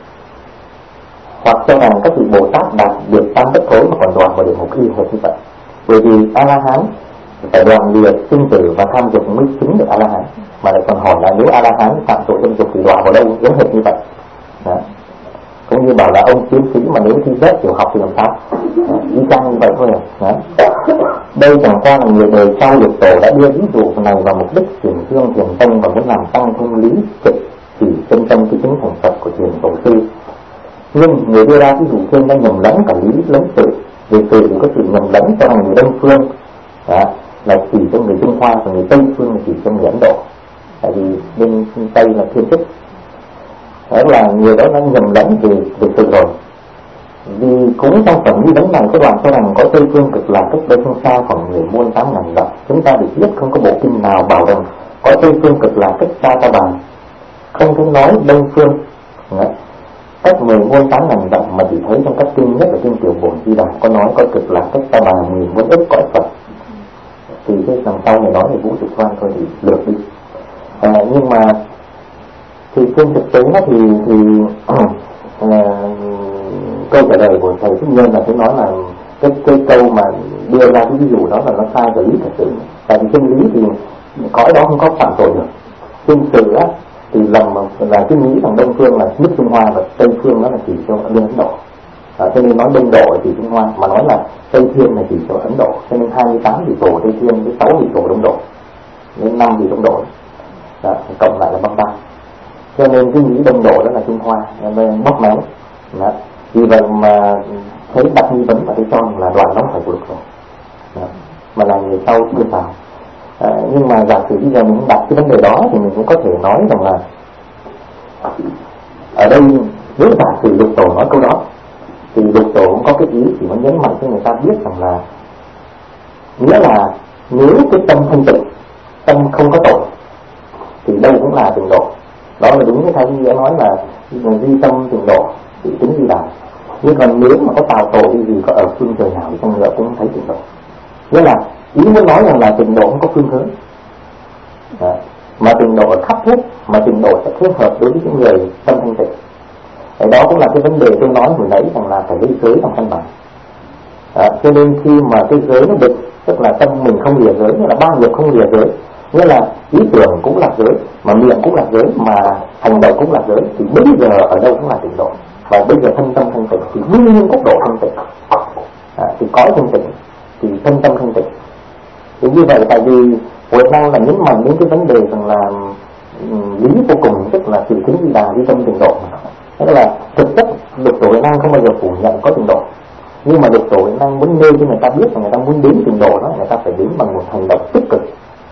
Speaker 1: hoặc cho rằng các vị Bồ Tát đạt được tam bất thối mà còn đoạn vào địa ngục y hệt như vậy. Bởi vì A La Hán phải đoạn lìa sinh tử và tham dục mới chứng được A La Hán, mà lại còn hỏi là nếu A La Hán phạm tội dâm dục thì đoạn vào đâu, giống hệt như vậy. Đó. Cũng như bảo là ông tiến sĩ mà nếu thi rớt tiểu học thì làm sao? Ý chang như vậy thôi. Đó. Đây chẳng qua là người đời sau lục tổ đã đưa ví dụ này vào mục đích chuyển dương thiền tông và muốn làm tăng thêm lý trực chỉ chân tâm cái chứng thành Phật của thiền tổ sư. Nhưng người đưa ra ví dụ trên đã nhầm lẫn cả lý lẫn sự. Vì sự thì có sự nhầm lẫn cho người Đông phương đó, là chỉ cho người Trung Hoa, và người Tây phương là chỉ cho người Ấn Độ. Tại vì bên Tây là thiên chức. Đó là người đó đã nhầm lẫn về, về sự rồi. Vì cũng trong phần nghi vấn này có đoạn cho rằng có Tây phương cực lạc cách đây không xa khoảng mười muôn tám ngàn dặm. Chúng ta được biết không có bộ kinh nào bảo rằng có Tây phương cực lạc cách xa ta bà, không thấy nói Đông phương đó, cách mười muôn tám ngàn dặm, mà chỉ thấy trong các kinh, nhất là kinh Tiểu Bổn Di Đà có nói có cực lạc cách ta bà mười muôn ức cõi Phật. Thì cái đằng sau này nói về vũ trụ quan thôi thì lược đi. À, nhưng mà thì trên thực tế thì thì à, câu trả lời của thầy Thích Nhân là thấy nói là cái, cái câu mà đưa ra cái ví dụ đó là nó sai về lý thật sự. Tại vì trên lý thì cõi đó không có phạm tội được. Trên sự á thì lầm là cái nghĩ rằng Đông phương là nước Trung Hoa và Tây phương nó là chỉ cho bên Ấn Độ. À, cho nên nói Đông Độ là chỉ Trung Hoa, mà nói là Tây Thiên là chỉ cho Ấn Độ. Cho nên hai mươi tám vị tổ Tây Thiên với sáu vị tổ Đông Độ, đến năm vị Đông Độ. Đó, cộng lại là ba mươi ba. Cho nên cái nghĩ Đông Độ đó là Trung Hoa, nên bóp méo. Đó. Vì vậy mà thấy đặt nghi vấn và thấy cho là đoàn đó phải của lục tổ, mà là người sau chưa vào. À, nhưng mà giả sử bây giờ mình đặt cái vấn đề đó thì mình cũng có thể nói rằng là ở đây nếu giả sử lục tổ nói câu đó thì lục tổ cũng có cái ý chỉ muốn nhấn mạnh cho người ta biết rằng là nghĩa là nếu cái tâm thanh tịnh, tâm không có tội thì đâu cũng là tịnh độ. Đó là đúng cái Thái Duy đã nói là duy tâm tịnh độ thì tính Di Đà. Nhưng còn nếu mà có tạo tội thì gì có ở phương trời nào thì trong nữa cũng thấy tịnh độ. Nghĩa là ý muốn nói rằng là tịnh độ không có phương hướng, à, mà tịnh độ ở khắp hết, mà tịnh độ sẽ kết hợp đối với những người tâm thanh tịnh. Cái đó cũng là cái vấn đề tôi nói hồi nãy rằng là phải lấy giới trong căn bản. À, cho nên khi mà cái giới nó định, tức là tâm mình không lìa giới, nghĩa là ba nghiệp không lìa giới, nghĩa là ý tưởng cũng là giới, mà miệng cũng là giới, mà hành động cũng là giới, thì bây giờ ở đâu cũng là tịnh độ. Và bây giờ thân tâm thanh tịnh thì nguyên nhiên quốc độ thanh tịnh, à, thì cõi thanh tịnh thì thân tâm thanh tịnh. Thì như vậy tại vì Huệ Năng là nhấn mạnh đến cái vấn đề rằng là um, lý vô cùng, tức là sự tính Di Đà đi trong tịnh độ. Tức là thực chất lục tổ Huệ Năng không bao giờ phủ nhận có tịnh độ, nhưng mà lục tổ Huệ Năng muốn nêu cho người ta biết là người ta muốn đến tịnh độ đó, người ta phải đến bằng một hành động tích cực,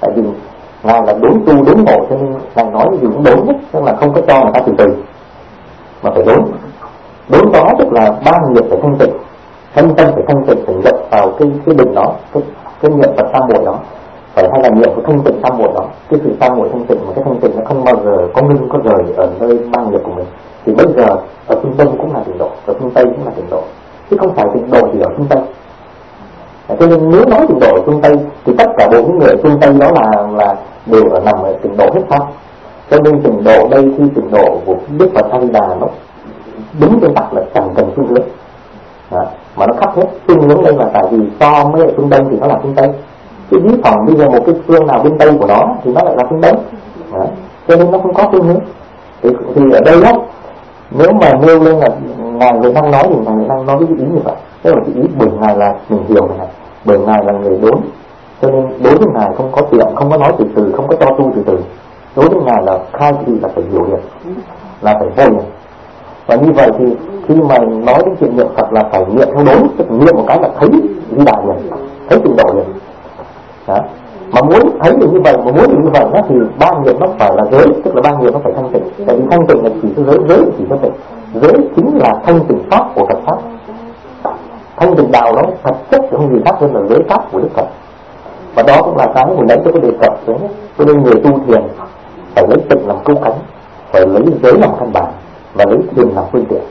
Speaker 1: Ngài là đốn tu đốn ngộ, cho nên Ngài nói gì cũng đốn hết, tức là không có cho người ta từ từ mà phải đốn. Đốn đó tức là ba nghiệp phải thanh tịnh, thân tâm phải thanh tịnh, phải nhập vào cái cái định đó, cái cái niệm Phật tam muội đó, phải hay là niệm của thanh tịnh tam muội đó. Cái sự tam muội thanh tịnh mà cái thanh tịnh nó không bao giờ có ngưng có rời ở nơi ba nghiệp của mình. Thì bây giờ ở phương Đông cũng là tịnh độ, ở phương Tây cũng là tịnh độ, chứ không phải tịnh độ chỉ ở phương Tây. Cho nên nếu nói tịnh độ ở phương Tây thì tất cả bốn những người ở phương Tây đó là là đều ở nằm ở tịnh độ hết sao? Cho nên tịnh độ đây khi tịnh độ của Đức Phật A Di Đà nó đúng trên tắc là chẳng cần phương hướng đó, mà nó khắp hết. Phương hướng đây là tại vì so với ở phương Đông thì nó là phương Tây, cái bí phòng bây giờ một cái phương nào bên Tây của nó thì nó lại là phương Đông đó. Cho nên nó không có phương hướng. Thì, thì ở đây đó, nếu mà nêu lên là Ngài Huệ Năng nói thì Ngài Huệ Năng nói với cái ý như vậy, tức là cái ý bởi Ngài là mình hiểu này, bởi Ngài là người đốn, cho nên đối với Ngài không có tiệm, không có nói từ từ, không có cho tu từ từ. Đối với Ngài là khai thị là phải hiểu được, là phải vô được. Và như vậy thì khi mà nói đến chuyện niệm Phật là phải niệm theo đốn, tức là niệm một cái là thấy Di Đà liền, thấy tịnh độ liền. Đó. Mà muốn thấy được như vậy, mà muốn được như vậy đó, thì ba nghiệp nó phải là giới, tức là ba nghiệp nó phải thanh tịnh. Tại vì thanh tịnh là chỉ có giới, giới chỉ có tịnh. Giới chính là thanh tịnh pháp của Phật pháp. Thanh tịnh đạo nó thật chất không gì khác hơn là giới pháp của Đức Phật. Và đó cũng là cái hồi nãy tôi có đề cập đấy. Cho nên người tu thiền phải lấy tịnh làm câu cánh, phải lấy giới làm căn bản và lấy thiền làm phương tiện.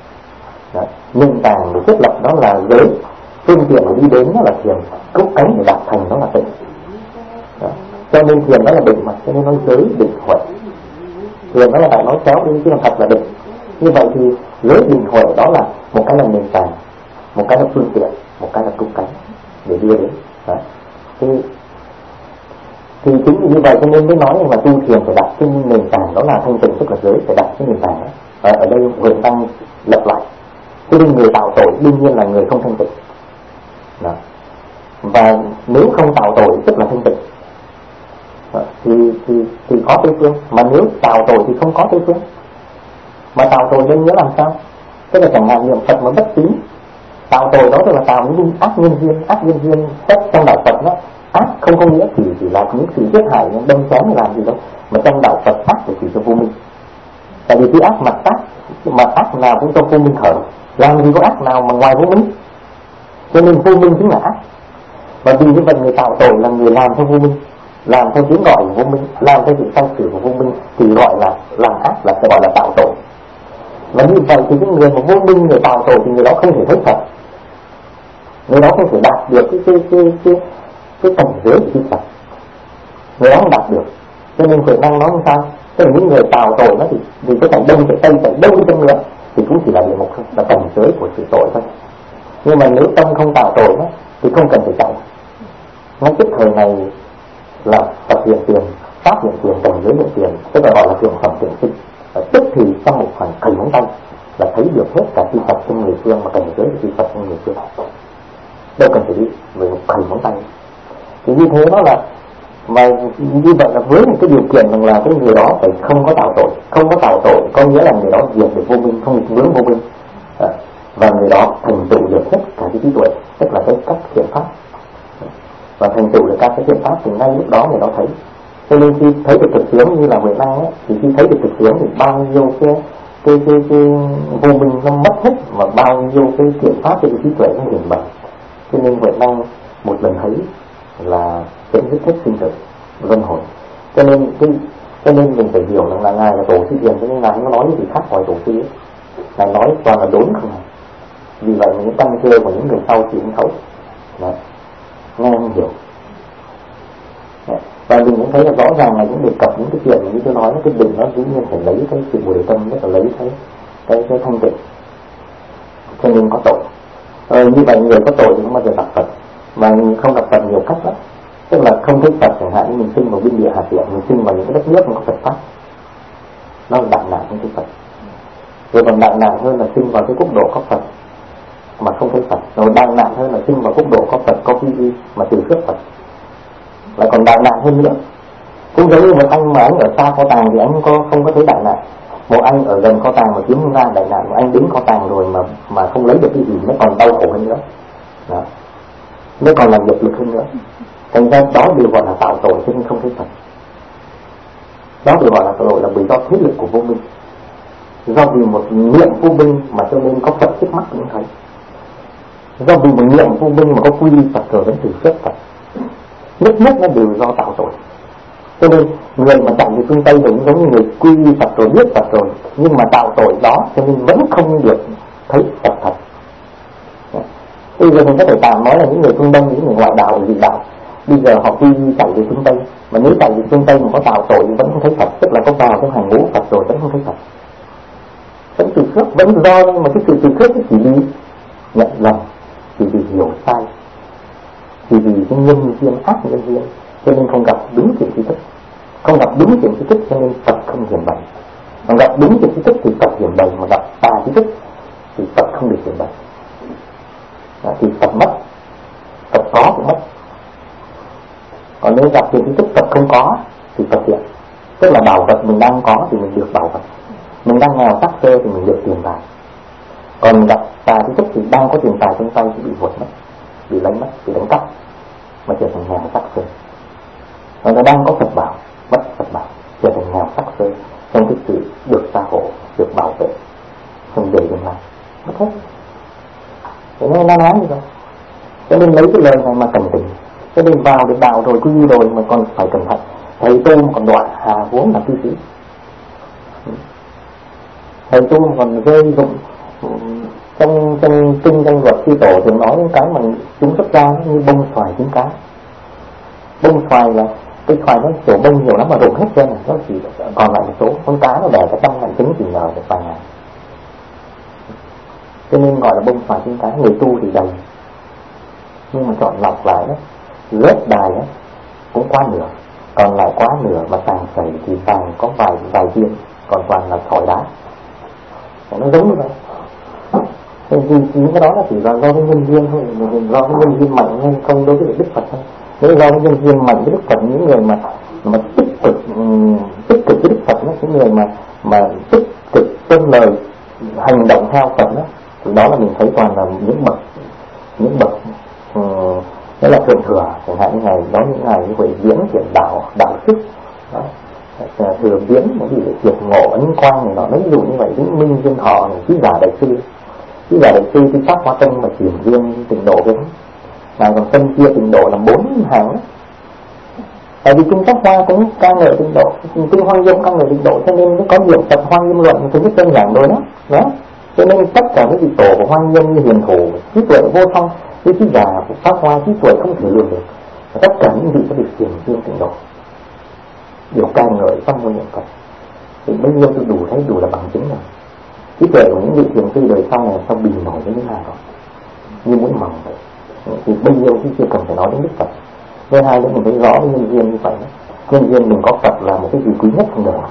Speaker 1: Nền tảng để thiết lập đó là giới, phương tiện để đi đến nó là thiền, câu cánh để đạt thành đó là tịnh. Đó. Cho nên thiền đó là định mà, cho nên nói giới định huệ. Thiền đó là đại nói chéo đi, chứ làm thật là định. Như vậy thì giới định huệ đó là một cái là nền tảng, một cái là phương tiện, một cái là câu cánh để đưa đến. Đó. Thì, thì chính vì như vậy cho nên mới nói là tu thiền phải đặt cái nền tảng đó là thanh tịnh, tức là giới phải đặt cái nền tảng đó. Ở, ở đây Huệ Năng lập lại. Cho nên người tạo tội đương nhiên là người không thanh tịnh. Đó. Và nếu không tạo tội tức là thanh tịnh. Đó. Thì, thì, thì có Tây phương. Mà nếu tạo tội thì không có Tây phương. Mà tạo tội đây nghĩa làm sao? Tức là chẳng hạn niệm Phật mà bất tín. Tạo tội đó tức là tạo những ác nhân duyên. Ác nhân duyên tất trong đạo Phật đó. Ác không có nghĩa chỉ chỉ là những sự giết hại, những đâm chém hay làm gì đó. Mà trong đạo Phật ác thì chỉ cho vô minh. Tại vì cái ác mặt ác, mà ác nào cũng cho vô minh khởi. Làm gì có ác nào mà ngoài vô minh. Cho nên vô minh chính là ác. Và vì như vậy người tạo tội là người làm theo vô minh, làm theo tiếng gọi của vô minh, làm theo sự sai sử của vô minh, thì gọi là làm ác, là sẽ gọi là tạo tội. Và như vậy thì những người mà vô minh, người tạo tội thì người đó không thể thấy Phật, người đó không thể đạt được cái cái cái cái, cái cảnh giới của Phật, người đó không đạt được. Cho nên Huệ Năng nói làm sao? Tức là những người tạo tội nó thì vì cái cảnh đông, cái tây, cảnh đâu đi chăng nữa thì cũng chỉ là địa ngục thôi, là cảnh giới của sự tội thôi. Nhưng mà nếu tâm không tạo tội đó, thì không cần phải chạy. Ngay cái thời này là Phật hiện tiền, Pháp hiện tiền, cảnh giới hiện tiền, tức là gọi là thượng phẩm tiền sinh. Tức thì trong một khoảng khẩy móng tay là thấy được hết cả chư Phật trong người phương, mà cảnh giới của chư Phật trong người phương. Đâu cần phải đi với một khẩy móng tay. Thì như thế đó là, mà như vậy là với một cái điều kiện rằng là cái người đó phải không có tạo tội. Không có tạo tội có nghĩa là người đó diệt được vô minh, không vướng vô minh. À, và người đó thành tựu được hết cả cái trí tuệ, tức là cái cách thiện pháp. Và thành tựu được các cái thiện pháp thì ngay lúc đó người đó thấy. Cho nên khi thấy được thực tướng như là Huệ Năng ấy, thì khi thấy được thực tướng thì bao nhiêu cái cái cái, cái vô minh nó mất hết, và bao nhiêu cái thiện pháp, cái trí tuệ nó hiển bật. Cho nên Huệ Năng một lần thấy là chấm dứt hết sinh tử luân hồi. Cho nên cái cho nên mình phải hiểu rằng là ngài là tổ sư thiền, cho nên ngài không có nói gì khác ngoài tổ sư ấy. Ngài nói toàn là đốn không à. Vì vậy những căn cơ của những người sau thì cũng thấu. Đấy. Nghe không hiểu. Đấy. Và mình cũng thấy là rõ ràng là những đề cập những cái chuyện như tôi nói, cái định nó dĩ nhiên phải lấy cái sự bồ đề tâm, tức là lấy cái cái cái thanh tịnh. Cho nên có tội. Ờ, như vậy người có tội thì không bao giờ gặp Phật, mà không gặp Phật nhiều cách lắm. Tức là không thấy Phật, chẳng hạn như mình sinh vào biên địa Hà Tiện, mình sinh vào những cái đất nước mà có Phật pháp, nó là đại nạn không thấy Phật. Rồi còn đại nạn hơn là sinh vào cái quốc độ có Phật mà không thấy Phật. Rồi đại nạn hơn là sinh vào quốc độ có Phật, có quy y mà từ trước Phật. Lại còn đại nạn hơn nữa. Cũng giống như một anh mà anh ở xa kho tàng thì anh có không có thấy đại nạn. Một anh ở gần kho tàng mà kiếm không ra đại nạn, một anh đến kho tàng rồi mà mà không lấy được cái gì, nó còn đau khổ hơn nữa. Đó. Nó còn làm nghiệp lực hơn nữa. Thành ra đó đều gọi là tạo tội, cho nên không thấy Phật. Đó được gọi là tội là bởi do thế lực của vô minh, do vì một niệm vô minh mà cho nên có Phật trước mắt cũng thấy, do vì một niệm vô minh mà có quy y Phật rồi vẫn từ phép Phật, nhất nhất nó đều do tạo tội. Cho nên người mà chạy về phương Tây cũng giống như người quy y Phật rồi, biết Phật rồi, nhưng mà tạo tội đó cho nên vẫn không được thấy Phật thật. Bây giờ mình có thể tạm nói là những người phương Đông, những người ngoại đạo, dị đạo, bây giờ họ quy y chạy về phương Tây, mà nếu chạy về phương Tây mà có tạo tội vẫn không thấy Phật, tức là có vào trong hàng ngũ Phật rồi vẫn không thấy Phật, vẫn từ phước, vẫn do mà cái sự từ phước chỉ vì nhận lầm, chỉ vì hiểu sai, chỉ vì cái nhân duyên ác nhân duyên, cho nên không gặp đúng chuyện tri thức, không gặp đúng chuyện tri thức cho nên Phật không hiển bày, còn gặp đúng chuyện tri thức thì Phật hiển bày, mà gặp tà tri thức thì Phật không được hiển bày. Đó, thì Phật mất, Phật có cũng mất. Còn nếu gặp chuyện tri thức Phật không có thì Phật hiện, tức là bảo vật mình đang có thì mình được bảo vật, mình đang nghèo sắc sơ thì mình được tiền tài. Còn gặp tà tri thức thì đang có tiền tài trong tay thì bị vụt mất, bị lấy mất, bị đánh cắp, mà trở thành nghèo sắc sơ. Còn nó đang có Phật bảo, mất Phật bảo, trở thành nghèo sắc sơ trong cái sự được gia hộ, được bảo vệ, không để tương lai, mất hết. Thế nên nó nói như vậy. Cho nên lấy cái lời này mà cẩn thận. Cho nên vào được đạo rồi, quy y rồi mà còn phải cẩn thận. Thầy tu còn đọa hà huống là cư sĩ. Thầy tu còn rơi dụng trong trong kinh danh luật chư tổ thường nói những cái mà chúng xuất ra như bông xoài trứng cá. Bông xoài là cái xoài nó sổ bông nhiều lắm mà rụng hết trơn rồi, nó chỉ còn lại một số con cá nó đẻ cả trăm ngàn trứng chỉ nhờ được vài ngày. Cho nên gọi là bông xoài trứng cá. Người tu thì đầy, nhưng mà chọn lọc lại đó, rớt đài đó cũng quá nửa, còn lại quá nửa mà tàng sẩy thì tàng có vài vài viên, còn toàn là sỏi đá. Nó giống như vậy. Thì những cái đó là chỉ là do cái nhân duyên thôi, do cái nhân duyên mạnh nên không đối với Đức Phật thôi. Nếu do cái nhân duyên mạnh với Đức Phật, những người mà mà tích cực tích cực với Đức Phật đó, những người mà mà tích cực tuân lời hành động theo Phật đó, thì đó là mình thấy toàn là những bậc những bậc uh, đó là thượng thừa, chẳng hạn như ngày đó, những ngày như vậy viễn thiện đạo đạo sức đó, thừa viễn những gì kiệt ngộ ấn quang này nọ, ví dụ như vậy. Những minh viên họ này, trí giả đại sư, trí giả đại sư thì pháp hóa tông mà chuyển riêng trình độ với mà còn phân chia trình độ làm bốn hàng đó. Tại vì kinh pháp hoa cũng ca ngợi trình độ, kinh Hoa Nghiêm ca ngợi trình độ, cho nên mới có nhiều tập Hoa Nghiêm luận thì rất đơn giản rồi đó. Đó, cho nên tất cả những vị tổ của Hoa Nghiêm như Hiền Thủ, trí tuệ vô song, với trí giả của pháp hoa, trí tuệ không thể lường được, và tất cả những vị có được chuyển riêng trình độ đều ca ngợi trong ngôi niệm Phật. Thì bấy nhiêu tôi đủ thấy đủ là bằng chứng rồi. Trí tuệ của những vị thiền sư đời sau này sao bình nổi đến thế nào rồi, như mũi mỏng vậy. Thì bây nhiêu thì chưa cần phải nói đến Đức Phật. Thứ hai nữa mình thấy rõ cái nhân duyên như vậy đó. Nhân duyên mình có Phật là một cái gì quý nhất trong đời.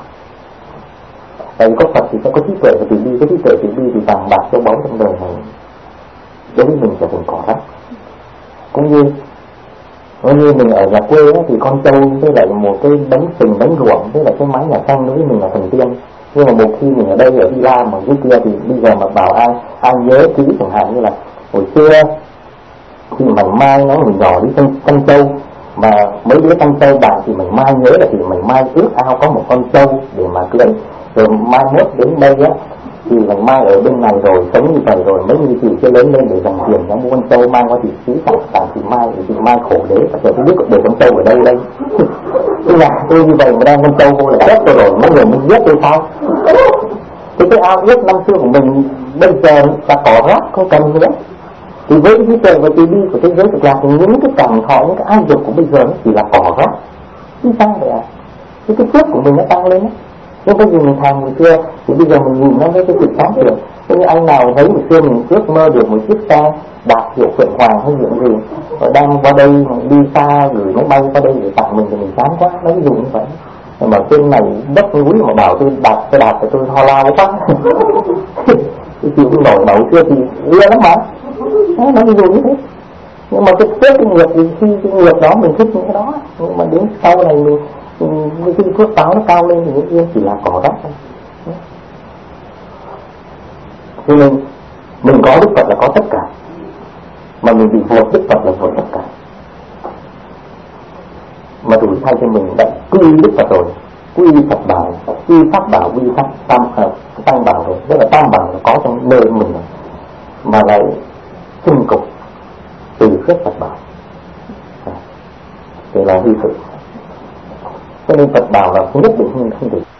Speaker 1: Tại vì có Phật thì sẽ có trí tuệ và từ bi, có trí tuệ từ bi thì vàng bạc châu báu trong đời này đối với mình trở thành cỏ rác. Cũng như cũng như mình ở nhà quê á, thì con trâu với lại một cái bánh sừng bánh ruộng với lại cái mái nhà xanh đối với mình là thần tiên. Nhưng mà một khi mình ở đây ở Di La mà dưới kia thì bây giờ mà bảo ai ai nhớ kỹ, chẳng hạn như là hồi xưa khi mảnh mai nó mình nhỏ đi con, con trâu mà mấy đứa con trâu bà thì mảnh mai nhớ là thì mảnh mai ước ao có một con trâu để mà cưới, rồi mai mốt đến đây á thì mảnh mai ở bên này rồi sống như vậy rồi mấy người chị chưa lớn lên để dành tiền nó mua con trâu mang qua thị xí tặng tặng chị Mai, thì chị Mai khổ đế và tôi biết để con trâu ở đâu đây. Cái nhà tôi như vậy mà đang con trâu vô là chết tôi rồi, mấy người muốn giết tôi sao? Thì cái ao ước năm xưa của mình bây giờ là cỏ rác không cần nữa. Thì với cái trí tuệ và từ bi của thế giới thực lạc thì những cái cảm thọ, những cái ai dục của bây giờ nó chỉ là cỏ rác. Chứ sao vậy ạ? Cái cái phước của mình nó tăng lên á. Nhưng cái gì mình thèm hồi xưa thì bây giờ mình nhìn nó với cái sự khác được. Thế như anh nào thấy hồi xưa mình ước mơ được một chiếc xe đạp hiệu Phượng Hoàng hay chuyện gì, rồi đang qua đây đi xa gửi máy bay qua đây để tặng mình thì mình chán quá, nó ví dụ như vậy. Mà trên này đất núi mà bảo tôi đạp tôi đạp thì tôi ho lao quá. Tôi chịu không nổi, bảo xưa thì ưa lắm mà. Nó, nó ví dụ như thế. Nhưng mà cái phước cái nghiệp thì khi cái nghiệp đó mình thích những cái đó, nhưng mà đến sau này mình mình cái phước báo nó cao lên thì những yên chỉ là cỏ rác thôi. Cho nên mình có Đức Phật là có tất cả, mà mình bị vượt Đức Phật là vượt tất cả. Mà đủ thay cho mình đã quy Đức Phật rồi quy Phật đạo, quy pháp đạo, quy pháp tam hợp, tăng bảo rồi, tức là tam bảo là có trong nơi mình rồi, mà lại chung cục từ khước Phật đạo, thì là hư sự. Cho nên Phật đạo là nhất định không, không được.